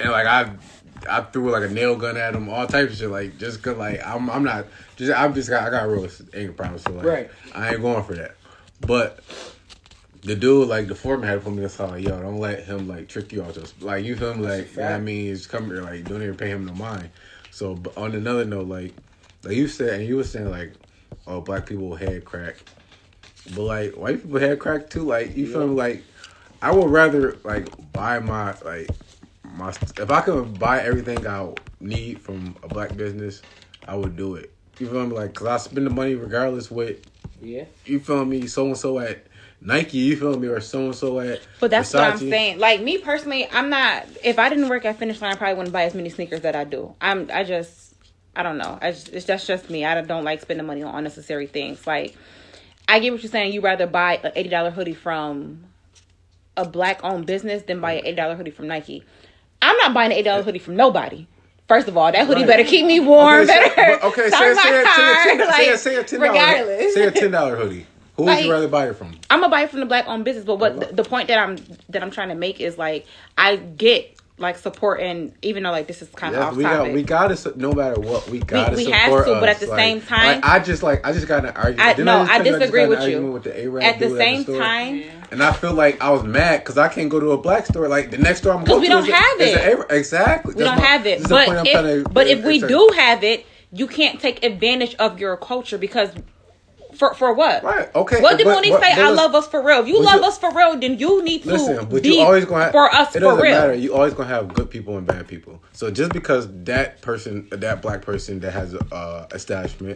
and like I, I threw like a nail gun at him, all types of shit, like just cause like I'm, I'm not just, I'm just got, I got a real anger problem, so like Right. I ain't going for that. But the dude, like the foreman, had to put me aside, like, yo, don't let him like trick you out, just like you feel me, like you know what I mean, he's coming here, like don't even pay him no mind. So, but on another note, like, like you said, and you were saying like, oh, black people head crack, but like white people head crack too, like you yeah. feel me, like. I would rather like buy my like my if I could buy everything I need from a black business, I would do it. You feel me? Like, cause I spend the money regardless with. Yeah. You feel me? So and so at Nike. You feel me? Or so and so at. But that's Versace. what I'm saying. Like me personally, I'm not. If I didn't work at Finish Line, I probably wouldn't buy as many sneakers that I do. I'm. I just. I don't know. I just, it's that's just me. I don't like spending money on unnecessary things. Like, I get what you're saying. You rather buy an eighty dollar hoodie from a black-owned business than buy an eighty dollar hoodie from Nike. I'm not buying an eighty dollar hoodie from nobody. First of all, that hoodie right. better keep me warm. Okay, better okay, start say, my say, car. say, Like, say, say a ten dollar regardless. Say a ten dollar hoodie. Who like, would you rather buy it from? I'm gonna buy it from the black-owned business. But what the, the point that I'm that I'm trying to make is like I get like support, and even though like this is kind yes, of off we topic, got we gotta no matter what we gotta we, we support have to. us. But at the like, same time, like, I just like I just got an argument. I, Didn't no, I, I disagree I with you. With the at the same at the time, yeah. and I feel like I was mad because I can't go to a black store. Like the next store I'm because going we to don't is have a, is it. A, exactly, we That's don't my, have it. But if, to, but if we exactly. do have it, you can't take advantage of your culture because. For for what? Right. Okay. What did but, Monique but, say? but I love us for real. If you love you, us for real, then you need to listen, but be you always gonna have, for us it for doesn't real. matter. You always gonna have good people and bad people. So just because that person, that black person that has a uh, establishment,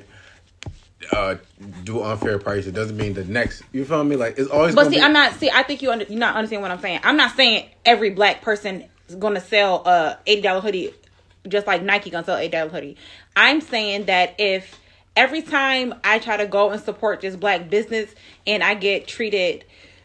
uh, do unfair prices doesn't mean the next. You feel me? Like it's always. But gonna see, be, I'm not. See, I think you under, you not understand what I'm saying. I'm not saying every black person is gonna sell a eighty dollar hoodie, just like Nike gonna sell an eighty dollar hoodie. I'm saying that if every time I try to go and support this black business and I get treated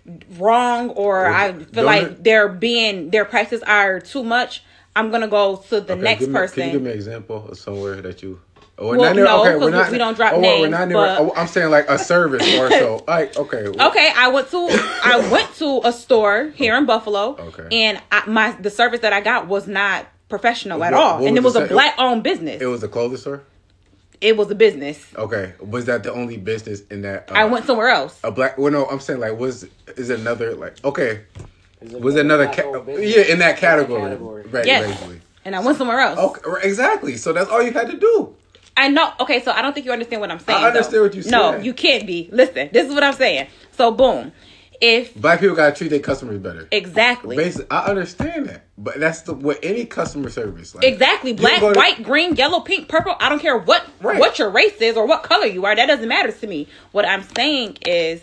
wrong or well, I feel like it, they're being their prices are too much, I'm gonna go to the okay, next me, person. Can you give me an example of somewhere that you? Oh, well, near, no, because okay, we, we don't drop oh, names. We're not near, but, oh, I'm saying like a service or so. Like okay, well, okay. I went to I went to a store here in Buffalo, okay, and I, my the service that I got was not professional what, at all, what and it was a say? black owned business. It was a clothing store. It was a business. Okay, was that the only business in that? Uh, I went somewhere else. A black. Well, no, I'm saying like was is it another like okay? Is it was it another ca- yeah in that category? category. Right, yes. basically. And I went somewhere else. Okay, exactly. So that's all you had to do. I know. Okay, so I don't think you understand what I'm saying. I understand though. what you said. No, you can't be. Listen, this is what I'm saying. So boom, if black people gotta treat their customers better. Exactly. Basically, I understand that, but that's the with any customer service. Like, exactly. Black, to, white, green, yellow, pink, purple. I don't care what right. what your race is or what color you are. That doesn't matter to me. What I'm saying is.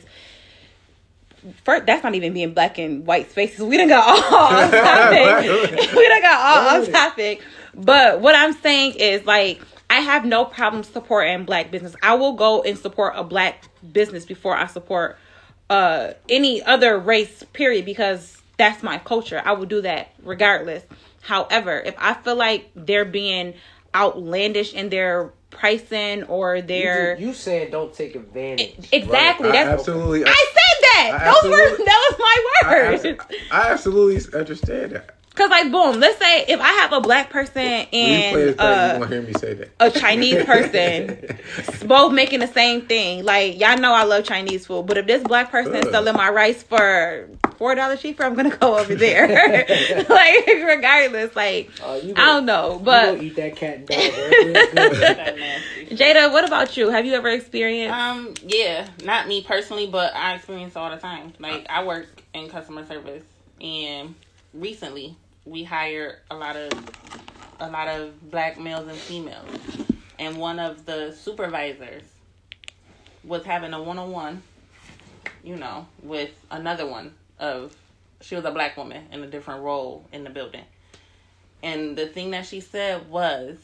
First, that's not even being black and white spaces. We done got all off topic. we done got all off topic. But what I'm saying is, like, I have no problem supporting black business. I will go and support a black business before I support uh, any other race, period, because that's my culture. I will do that regardless. However, if I feel like they're being outlandish in their pricing or their you, you saying don't take advantage exactly right. I that's absolutely I said that I those were that was my word I, I absolutely understand that because like boom let's say if I have a black person and uh, you won't hear me say that a Chinese person both making the same thing, like y'all know I love Chinese food, but if this black person is selling my rice for four dollars cheaper, I'm gonna go over there. Like regardless, like uh, gonna, I don't know, but you eat that cat and dog. Jada, what about you? Have you ever experienced? Um, yeah, not me personally, but I experience all the time. Like I work in customer service, and recently we hired a lot of a lot of black males and females, and one of the supervisors was having a one-on-one, you know, with another one of she was a black woman in a different role in the building, and the thing that she said was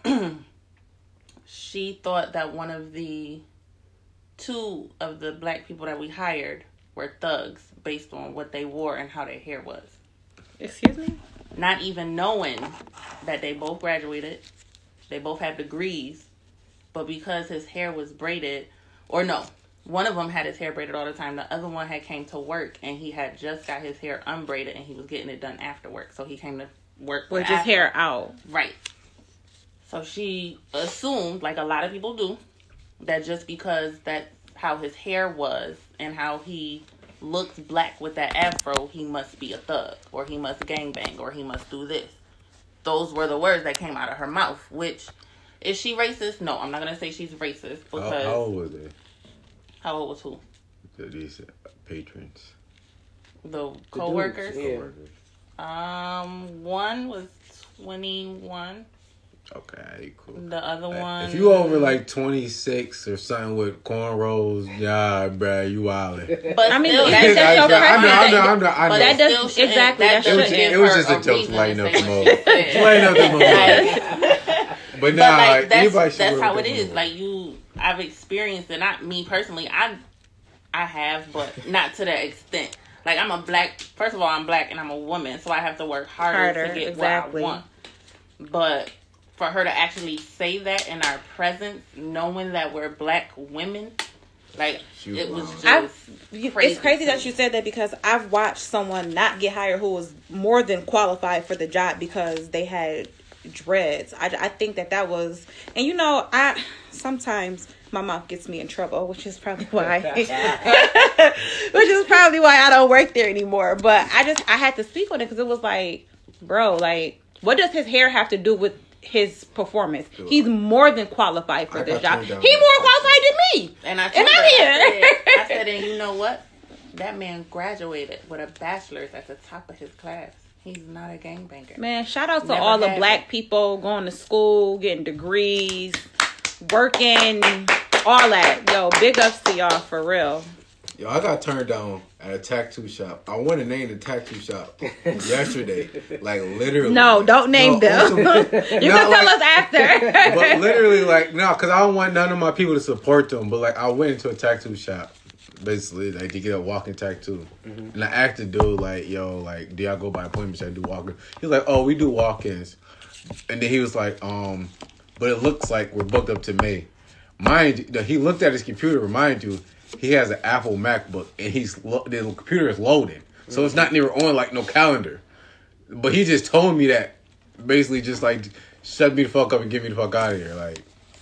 she thought that one of the two of the black people that we hired were thugs based on what they wore and how their hair was. Excuse me? Not even knowing that they both graduated, they both have degrees, but because his hair was braided, or no, one of them had his hair braided all the time. The other one had came to work and he had just got his hair unbraided and he was getting it done after work. So he came to work with his after. hair out. Right. So she assumed, like a lot of people do, that just because that's how his hair was and how he looks black with that afro, he must be a thug or he must gangbang or he must do this. Those were the words that came out of her mouth, which, is she racist? No, I'm not going to say she's racist because... How, how old was they? How old was who? These patrons. The co-workers? The dudes, yeah. Um, one was twenty-one. Okay, cool. The other one... If you over like twenty-six or something with cornrows, yeah, bruh, you wildin'. But I mean, still, that's just I your know, I know, I know, preference. I know, I know. But that does Still exactly. That shouldn't- It was, should. give it was her just a a joke to reason lighten to up the say mood. what she said. Lighten up the mood. Like, But but nah, like like, that's anybody should that's lighten how up it the is. mood. Like you, I've experienced it. Not me personally. I, I have, but not to that extent. Like I'm a black. First of all, I'm black and I'm a woman, so I have to work harder, Harder, to get exactly. what I want. But for her to actually say that in our presence, knowing that we're black women, like She it was was just I've, you- crazy it's crazy to that me. you said that because I've watched someone not get hired who was more than qualified for the job because they had dreads. I, I think that that was, and you know, I sometimes my mouth gets me in trouble, which is probably why, which is probably why I don't work there anymore. But I just I had to speak on it because it was like, bro, like, what does his hair have to do with his performance? He's more than qualified for I this got job. turned He down. more qualified than me. And I And told I'm her, here. I said, I said, and you know what? That man graduated with a bachelor's at the top of his class. He's not a gangbanger. Man, shout out to Never all the had black it. people going to school, getting degrees, working, all that. Yo, big ups to y'all for real. Yo, I got turned down at a tattoo shop. I want to name the tattoo shop yesterday. Like, literally. No, don't name No, them. on some- You Not can tell like- us after. But literally, like, no, because I don't want none of my people to support them. But, like, I went into a tattoo shop, basically, like, to get a walking tattoo. Mm-hmm. And I asked the dude, like, yo, like, do y'all go by appointment? Should I do walk-ins? He was like, oh, we do walk-ins. And then he was like, um, but it looks like we're booked up to May. Mind you, he looked at his computer, remind you, he has an Apple MacBook, and he's lo- the computer is loading. So it's not near on, like, no calendar. But he just told me that, basically just, like, shut me the fuck up and get me the fuck out of here. Like,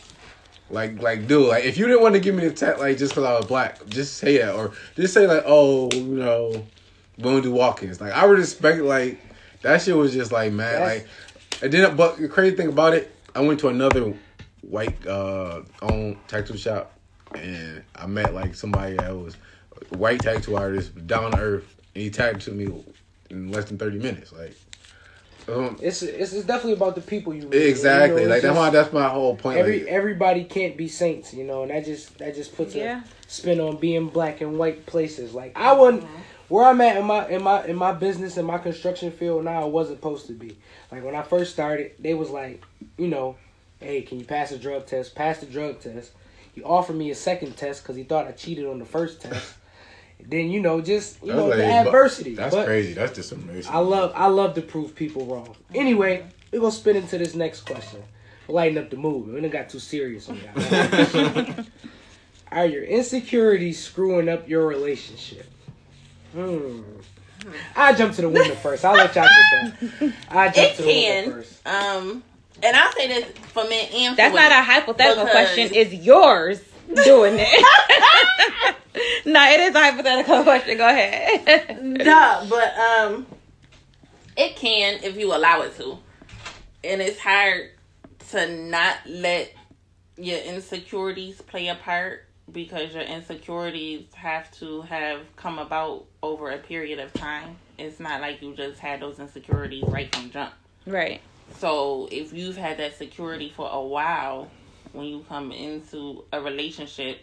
like, like, dude, like, if you didn't want to give me the tech, like, just because I was black, just say that. Or just say, like, oh, you know, we don't do walk-ins. Like, I would expect, like, that shit was just, like, man, That's- like, and then, but the crazy thing about it, I went to another white uh, owned tattoo shop, and I met, like, somebody that was a white tattoo artist, down to earth, and he tattooed me in less than thirty minutes. Like, um, It's, it's it's definitely about the people you meet. exactly. You know, like, it's that's just- my, that's my whole point. Every like, everybody can't be saints, you know, and that just that just puts Yeah. a spin on being black and white places. Like I wouldn't, where I'm at in my in my in my business in my construction field now, I wasn't supposed to be. Like when I first started, they was like, you know, hey, can you pass a drug test? Pass the drug test. He offered me a second test because he thought I cheated on the first test. Then you know, just you that's know, like- the adversity. That's But crazy. That's just amazing. I love I love to prove people wrong. Anyway, we're gonna spin into this next question. Lighten up the mood. We done got too serious on y'all. Are your insecurities screwing up your relationship? Hmm. I jump to the winner first. I'll let y'all get that. I jump It to the winner can. first. Um, and I'll say this for men and for That's women. not a hypothetical Because- question. It's yours doing it. No, it is a hypothetical question. Go ahead. Duh, but um, it can if you allow it to, and it's hard to not let your insecurities play a part because your insecurities have to have come about over a period of time. It's not like you just had those insecurities right from jump. Right. So if you've had that security for a while, when you come into a relationship,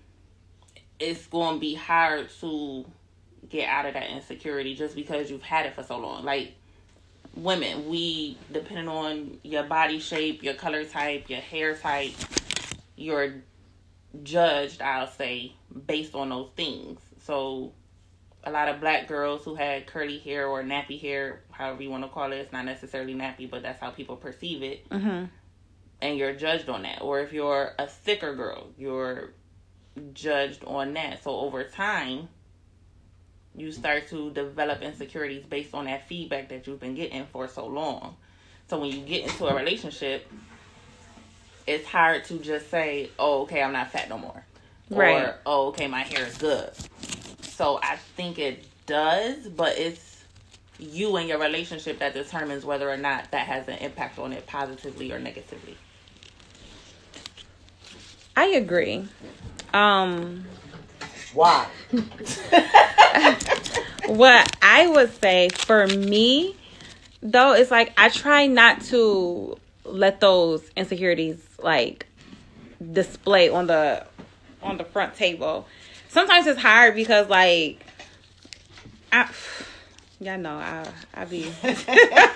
it's going to be hard to get out of that insecurity just because you've had it for so long. Like women, we, depending on your body shape, your color type, your hair type, you're judged, I'll say, based on those things. So a lot of black girls who had curly hair or nappy hair, however you want to call it, it's not necessarily nappy, but that's how people perceive it. Mm-hmm. And you're judged on that. Or if you're a thicker girl, you're judged on that. So over time, you start to develop insecurities based on that feedback that you've been getting for so long. So when you get into a relationship, it's hard to just say, oh, okay, I'm not fat no more. Right. Or, oh, okay, my hair is good. So I think it does, but it's you and your relationship that determines whether or not that has an impact on it positively or negatively. I agree. Um, Why? what I would say for me, though, is like I try not to let those insecurities like display on the on the front table. Sometimes it's hard because like I y'all know I I be Because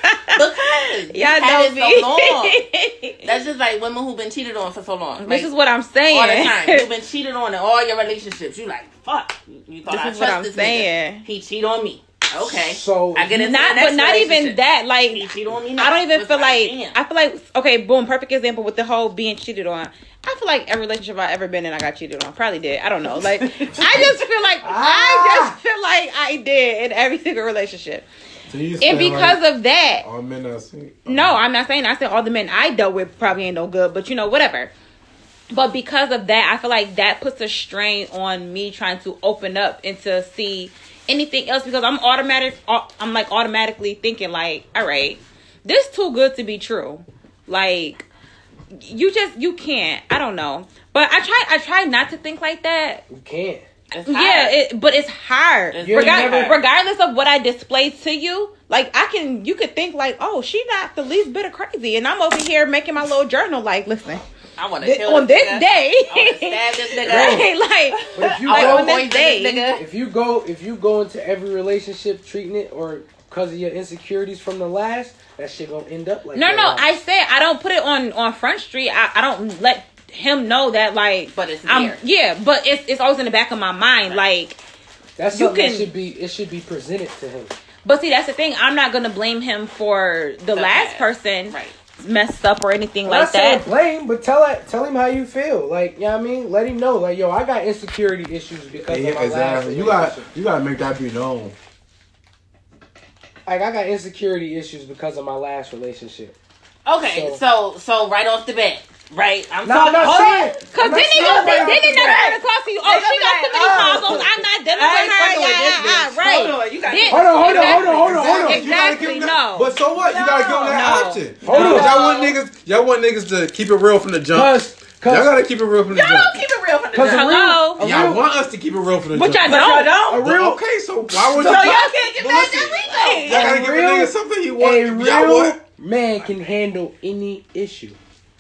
y'all know know me. so long. That's just like women who've been cheated on for so long. This Like, is what I'm saying. all the time. You've been cheated on in all your relationships. You like, fuck. You thought This I is what trust I'm this saying. nigga. He cheat on me. Okay. So I get into Not, the next but not even relationship. that. Like, He cheat on me now. I don't even It's feel like. damn. I feel like okay, boom, perfect example with the whole being cheated on. I feel like every relationship I ever been in, I got cheated on. Probably did. I don't know. Like, I just feel like I just feel like I did in every single relationship, So you and saying, because like, of that, all men are single? no, I'm not saying. I said all the men I dealt with probably ain't no good, but you know, whatever. But because of that, I feel like that puts a strain on me trying to open up and to see anything else because I'm automatic. I'm like automatically thinking like, all right, this too good to be true. Like, you just you can't. I don't know, but I try. I try not to think like that. you can't. It's hard. Yeah, it, but it's hard. It's really Regar- hard. Regardless of what I display to you, like I can, you could think like, oh, she not the least bit of crazy, and I'm over here making my little journal. Like, listen, I want to thi- kill on this this nigga. day, I want to stab this nigga. right? Like, But if you like go, on this Poison day, this nigga. if you go, if you go into every relationship treating it or because of your insecurities from the last, that shit gonna end up like no, that no, last. I said I don't put it on on Front Street. I, I don't let him know that, like, But it's I'm, there. yeah, but it's it's always in the back of my mind, like. That's you something can- that should be. It should be presented to him. But see, that's the thing. I'm not gonna blame him for the, The last past. person Right. messed up or anything I'm like not saying that. blame, but tell it, tell him how you feel. Like, you know what I mean? Let him know. Like, yo, I got insecurity issues because Yeah, of my exactly. last You got relationship. you got to make that be known. Like, I got insecurity issues because of my last relationship. Okay, So- so so right off the bat, right? I'm No, talking. I'm not hold saying. on. Cause I'm then not they saying gonna right say, off then they the never bat. gonna talk to you. Oh, They she gonna got be too many like, problems. oh, I'm not dealing I with ain't her. fucking with Yeah, this yeah, bitch. yeah, right. Hold on, you got Then- Hold on, hold on, hold on, exactly. hold on, hold on. You gotta give Exactly, them no. that- But so what? You gotta give them that No. option. Hold Y'all on. want niggas. Y'all want niggas to keep it real from the jump. Cause, cause, Y'all gotta keep it real from the Y'all jump. keep it real from the Cause jump. a real- Hello? a Y'all real- want us to keep it real from the But jump. y'all But y'all don't. don't. a real, Okay, so why would So you? y'all can't get But mad listen, at me. Y'all gotta A give a real- nigga something he a want. Y'all real what? man can handle any issue.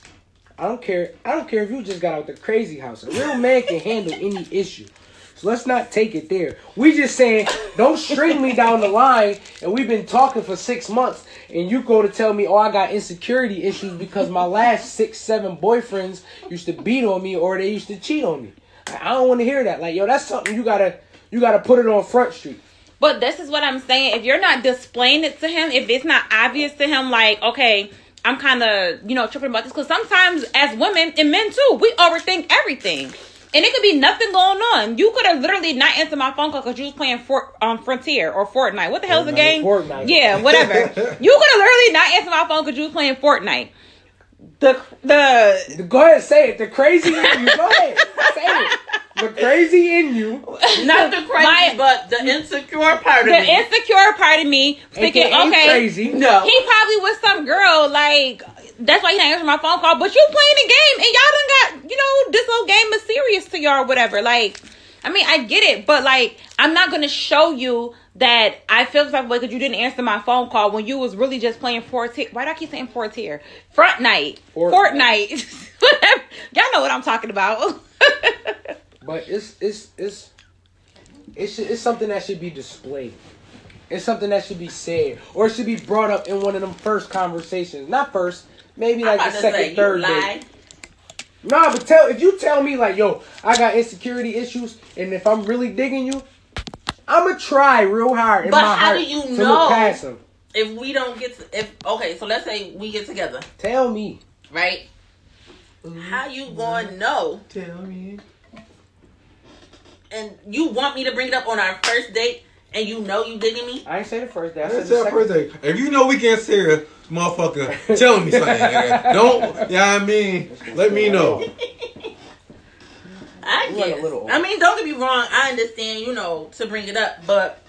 I don't care. I don't care if you just got out the crazy house. A real man can handle any issue. So let's not take it there. We just saying, don't string me down the line, and we've been talking for six months, and you go to tell me, oh, I got insecurity issues because my last six, seven boyfriends used to beat on me or they used to cheat on me. I don't want to hear that. Like, yo, that's something you gotta, you gotta put it on Front Street. But this is what I'm saying. If you're not displaying it to him, if it's not obvious to him, like, okay, I'm kind of, you know, tripping about this. Because sometimes as women and men too, we overthink everything. And it could be nothing going on. You could have literally not answered my phone call because you was playing Fort, um, Frontier or Fortnite. What the hell is the game? Fortnite. Yeah, whatever. You could have literally not answered my phone because you was playing Fortnite. The, the, Go ahead, say it. The crazy in you. Go ahead, say it. The crazy in you. Not the crazy, My- but the insecure part of the me. insecure part of me thinking, A K A okay, crazy. No. he probably was some girl, like, that's why he not answering my phone call. But you playing the game, and y'all done got, you know, this little game is serious to y'all or whatever. Like, I mean, I get it, but, like, I'm not going to show you that I feel the type of way because you didn't answer my phone call when you was really just playing Fortier. Why do I keep saying Fortier? Front night. Fortnite. Fortnite. Whatever. Y'all know what I'm talking about. But it's it's it's it's should, it's something that should be displayed. It's something that should be said, or it should be brought up in one of them first conversations. Not first, maybe I'm like about the to second, say, third you date. lie. Nah, but tell if you tell me like, yo, I got insecurity issues, and if I'm really digging you, I'ma try real hard in But my how heart do you to know? look past them. If we don't get to, if okay, so let's say we get together, Tell me. right? How you gonna know Tell me. and you want me to bring it up on our first date, and you know you digging me. I ain't say the first day. I, I said didn't the say second. first day. If you know we can't see her, motherfucker, tell me something. Nigga. Don't, yeah, I mean, let me know. I You like a guess. little old. I mean, don't get me wrong. I understand, you know, to bring it up, but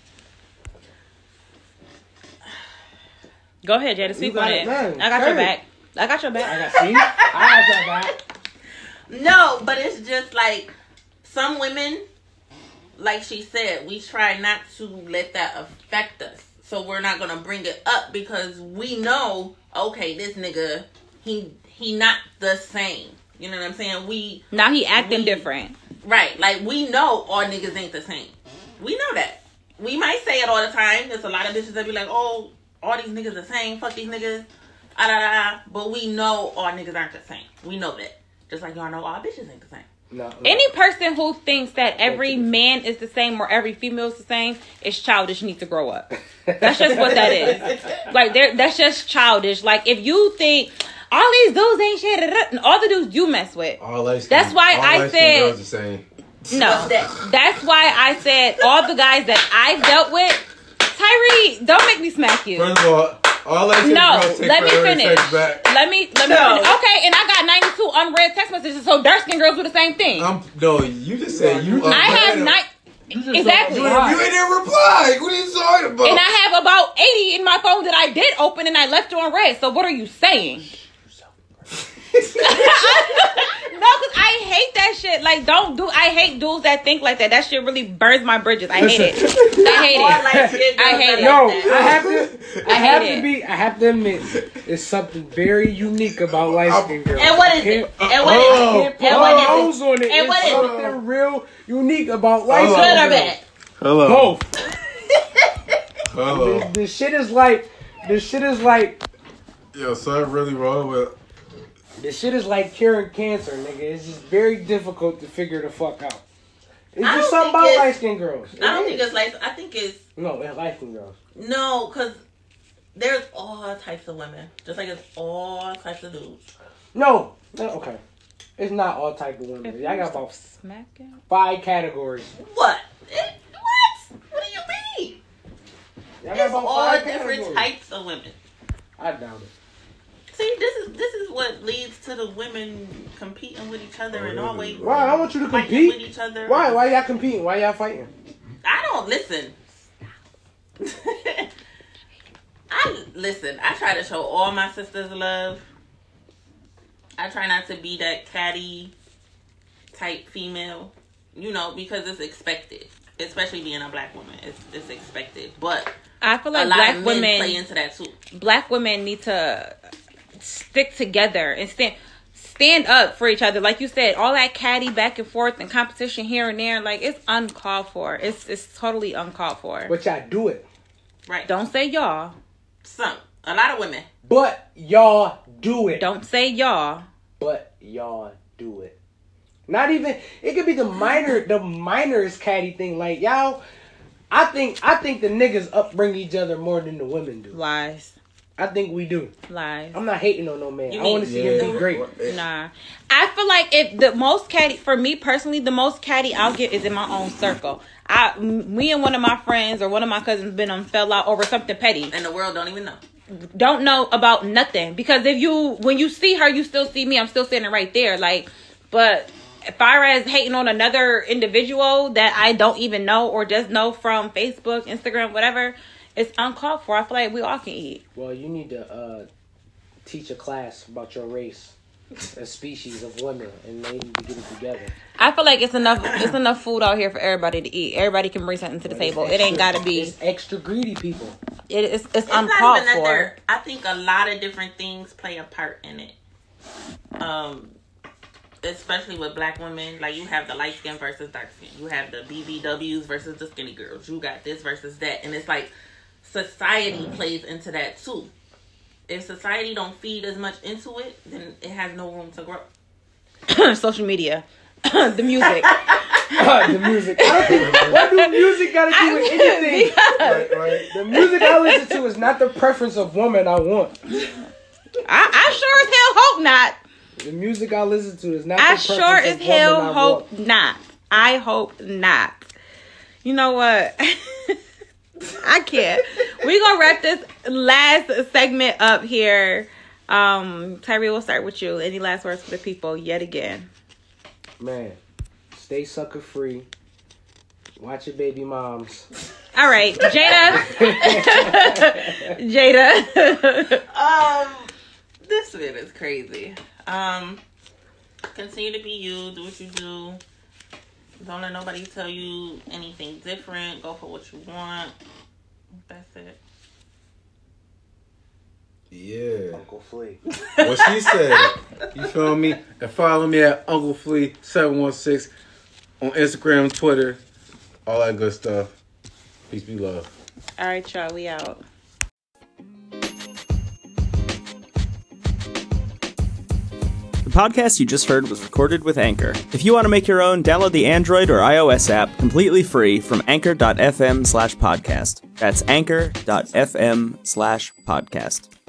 Go ahead, Jada. Speak You got on it, it. man. I got Say your it. back. I got your I back. got see. I got your back. no. But it's just like some women, like she said, we try not to let that affect us. So we're not gonna bring it up because we know, okay, this nigga, he he not the same. You know what I'm saying? We Now he acting we- different. Right, like we know all niggas ain't the same. We know that. We might say it all the time. There's a lot of bitches that be like, oh, all these niggas the same. Fuck these niggas. Ah, da, da, da. But we know all niggas aren't the same. We know that. Just like y'all know all bitches ain't the same. No, no. Any person who thinks that every man is the same or every female is the same is childish. Need to grow up. That's just what that is. Like, they're- that's just childish. Like, if you think all these dudes ain't shit, da, da, da, all the dudes you mess with. All light That's why all I light-skinned said- girls the same. No, What's that? that's why I said all the guys that I've dealt with. Tyree, don't make me smack you. First of all, all light skinned No, girls take let me forever to finish. text back. Let me let me No. finish. Okay, and I got ninety-two unread text messages, so dark skinned girls do the same thing. I'm no, you just said you. I have unread nine just exactly. You don't ain't, you ain't even reply. What are you talking about? And I have about eighty in my phone that I did open and I left on red. So what are you saying? No, because I hate that shit. Like, don't do. I hate dudes that think like that. That shit really burns my bridges. I hate it. I hate All it. light-skinned I girls hate are it. No, like I that. have to. I I have hate to it. be. I have to admit, it's something very unique about light skinned girls. And what is I can't- it? And what is I it? can't put And my what is nose on it. And what It's is it? something real unique about light Hello. skinned Good or girls. bad? Hello. Both. Hello. The, the shit is like. The shit is like. Yo, something really wrong with. The shit is like curing cancer, nigga. It's just very difficult to figure the fuck out. It's I just don't something think about it's- light skinned girls. I don't It think is. it's like. I think it's No, it's light skinned girls. no, because there's all types of women, just like it's all types of dudes. No, no, okay. It's not all type of women. Y'all got about Smacking. five categories. What? It, what? What do you mean? Y'all got There's about all five different categories. types of women. I doubt it. See, this is this is what leads to the women competing with each other and always Why? I want you to fighting with compete. each other. Why? Why y'all competing? Why y'all fighting? I don't listen. I listen. I try to show all my sisters love. I try not to be that catty type female, you know, because it's expected. Especially being a black woman, it's it's expected. But I feel a like lot black of men women, play into that too. black women need to stick together and stand stand up for each other. Like you said, all that catty back and forth and competition here and there, like, it's uncalled for. It's it's totally uncalled for. But y'all do it. Right. Don't say y'all. Some. A lot of women. But y'all do it. Don't say y'all. But y'all do it. Not even. It could be the minor, the minorest catty thing. Like y'all, I think, I think the niggas upbring each other more than the women do. Lies. I think we do. Lies. I'm not hating on no man. You I mean- want to see him be great. Nah. I feel like if the most catty, for me personally, the most catty I'll get is in my own circle. I, m- me and one of my friends or one of my cousins been on fell out over something petty. And the world don't even know. Don't know about nothing. Because if you, when you see her, you still see me. I'm still standing right there. Like, but as far as hating on another individual that I don't even know or just know from Facebook, Instagram, whatever, it's uncalled for. I feel like we all can eat. Well, you need to uh, teach a class about your race, a species of women, and they need to get it together. I feel like it's enough. It's enough food out here for everybody to eat. Everybody can bring something to the But it's table. It extra- ain't gotta be. It's extra greedy people. It, it's it's It's not uncalled even that for. they're- I think a lot of different things play a part in it. Um, especially with black women, like you have the light skin versus dark skin. You have the B B Ws versus the skinny girls. You got this versus that, and it's like society plays into that too. If society don't feed as much into it, then it has no room to grow. Social media, the music. the music. I don't think, what do music got to do with anything? Because Right, right. The music I listen to is not the preference of woman I want. I, I sure as hell hope not. The music I listen to is not I the preference sure of as woman hell I hope want. not. I hope not. You know what? I can't. We're going to wrap this last segment up here. Um, Tyree, we'll start with you. Any last words for the people yet again? Man, stay sucker free. Watch your baby moms. All right, Jada. Jada. um, this bit is crazy. Um, continue to be you. Do what you do. Don't let nobody tell you anything different. Go for what you want. That's it. Yeah. Uncle Flea. What she said. You feel me? And follow me at Uncle Flea seven one six on Instagram, Twitter, all that good stuff. Peace be love. All right, y'all. We out. The podcast you just heard was recorded with Anchor. If you want to make your own, download the Android or iOS app completely free from anchor.fm slash podcast. That's anchor.fm slash podcast.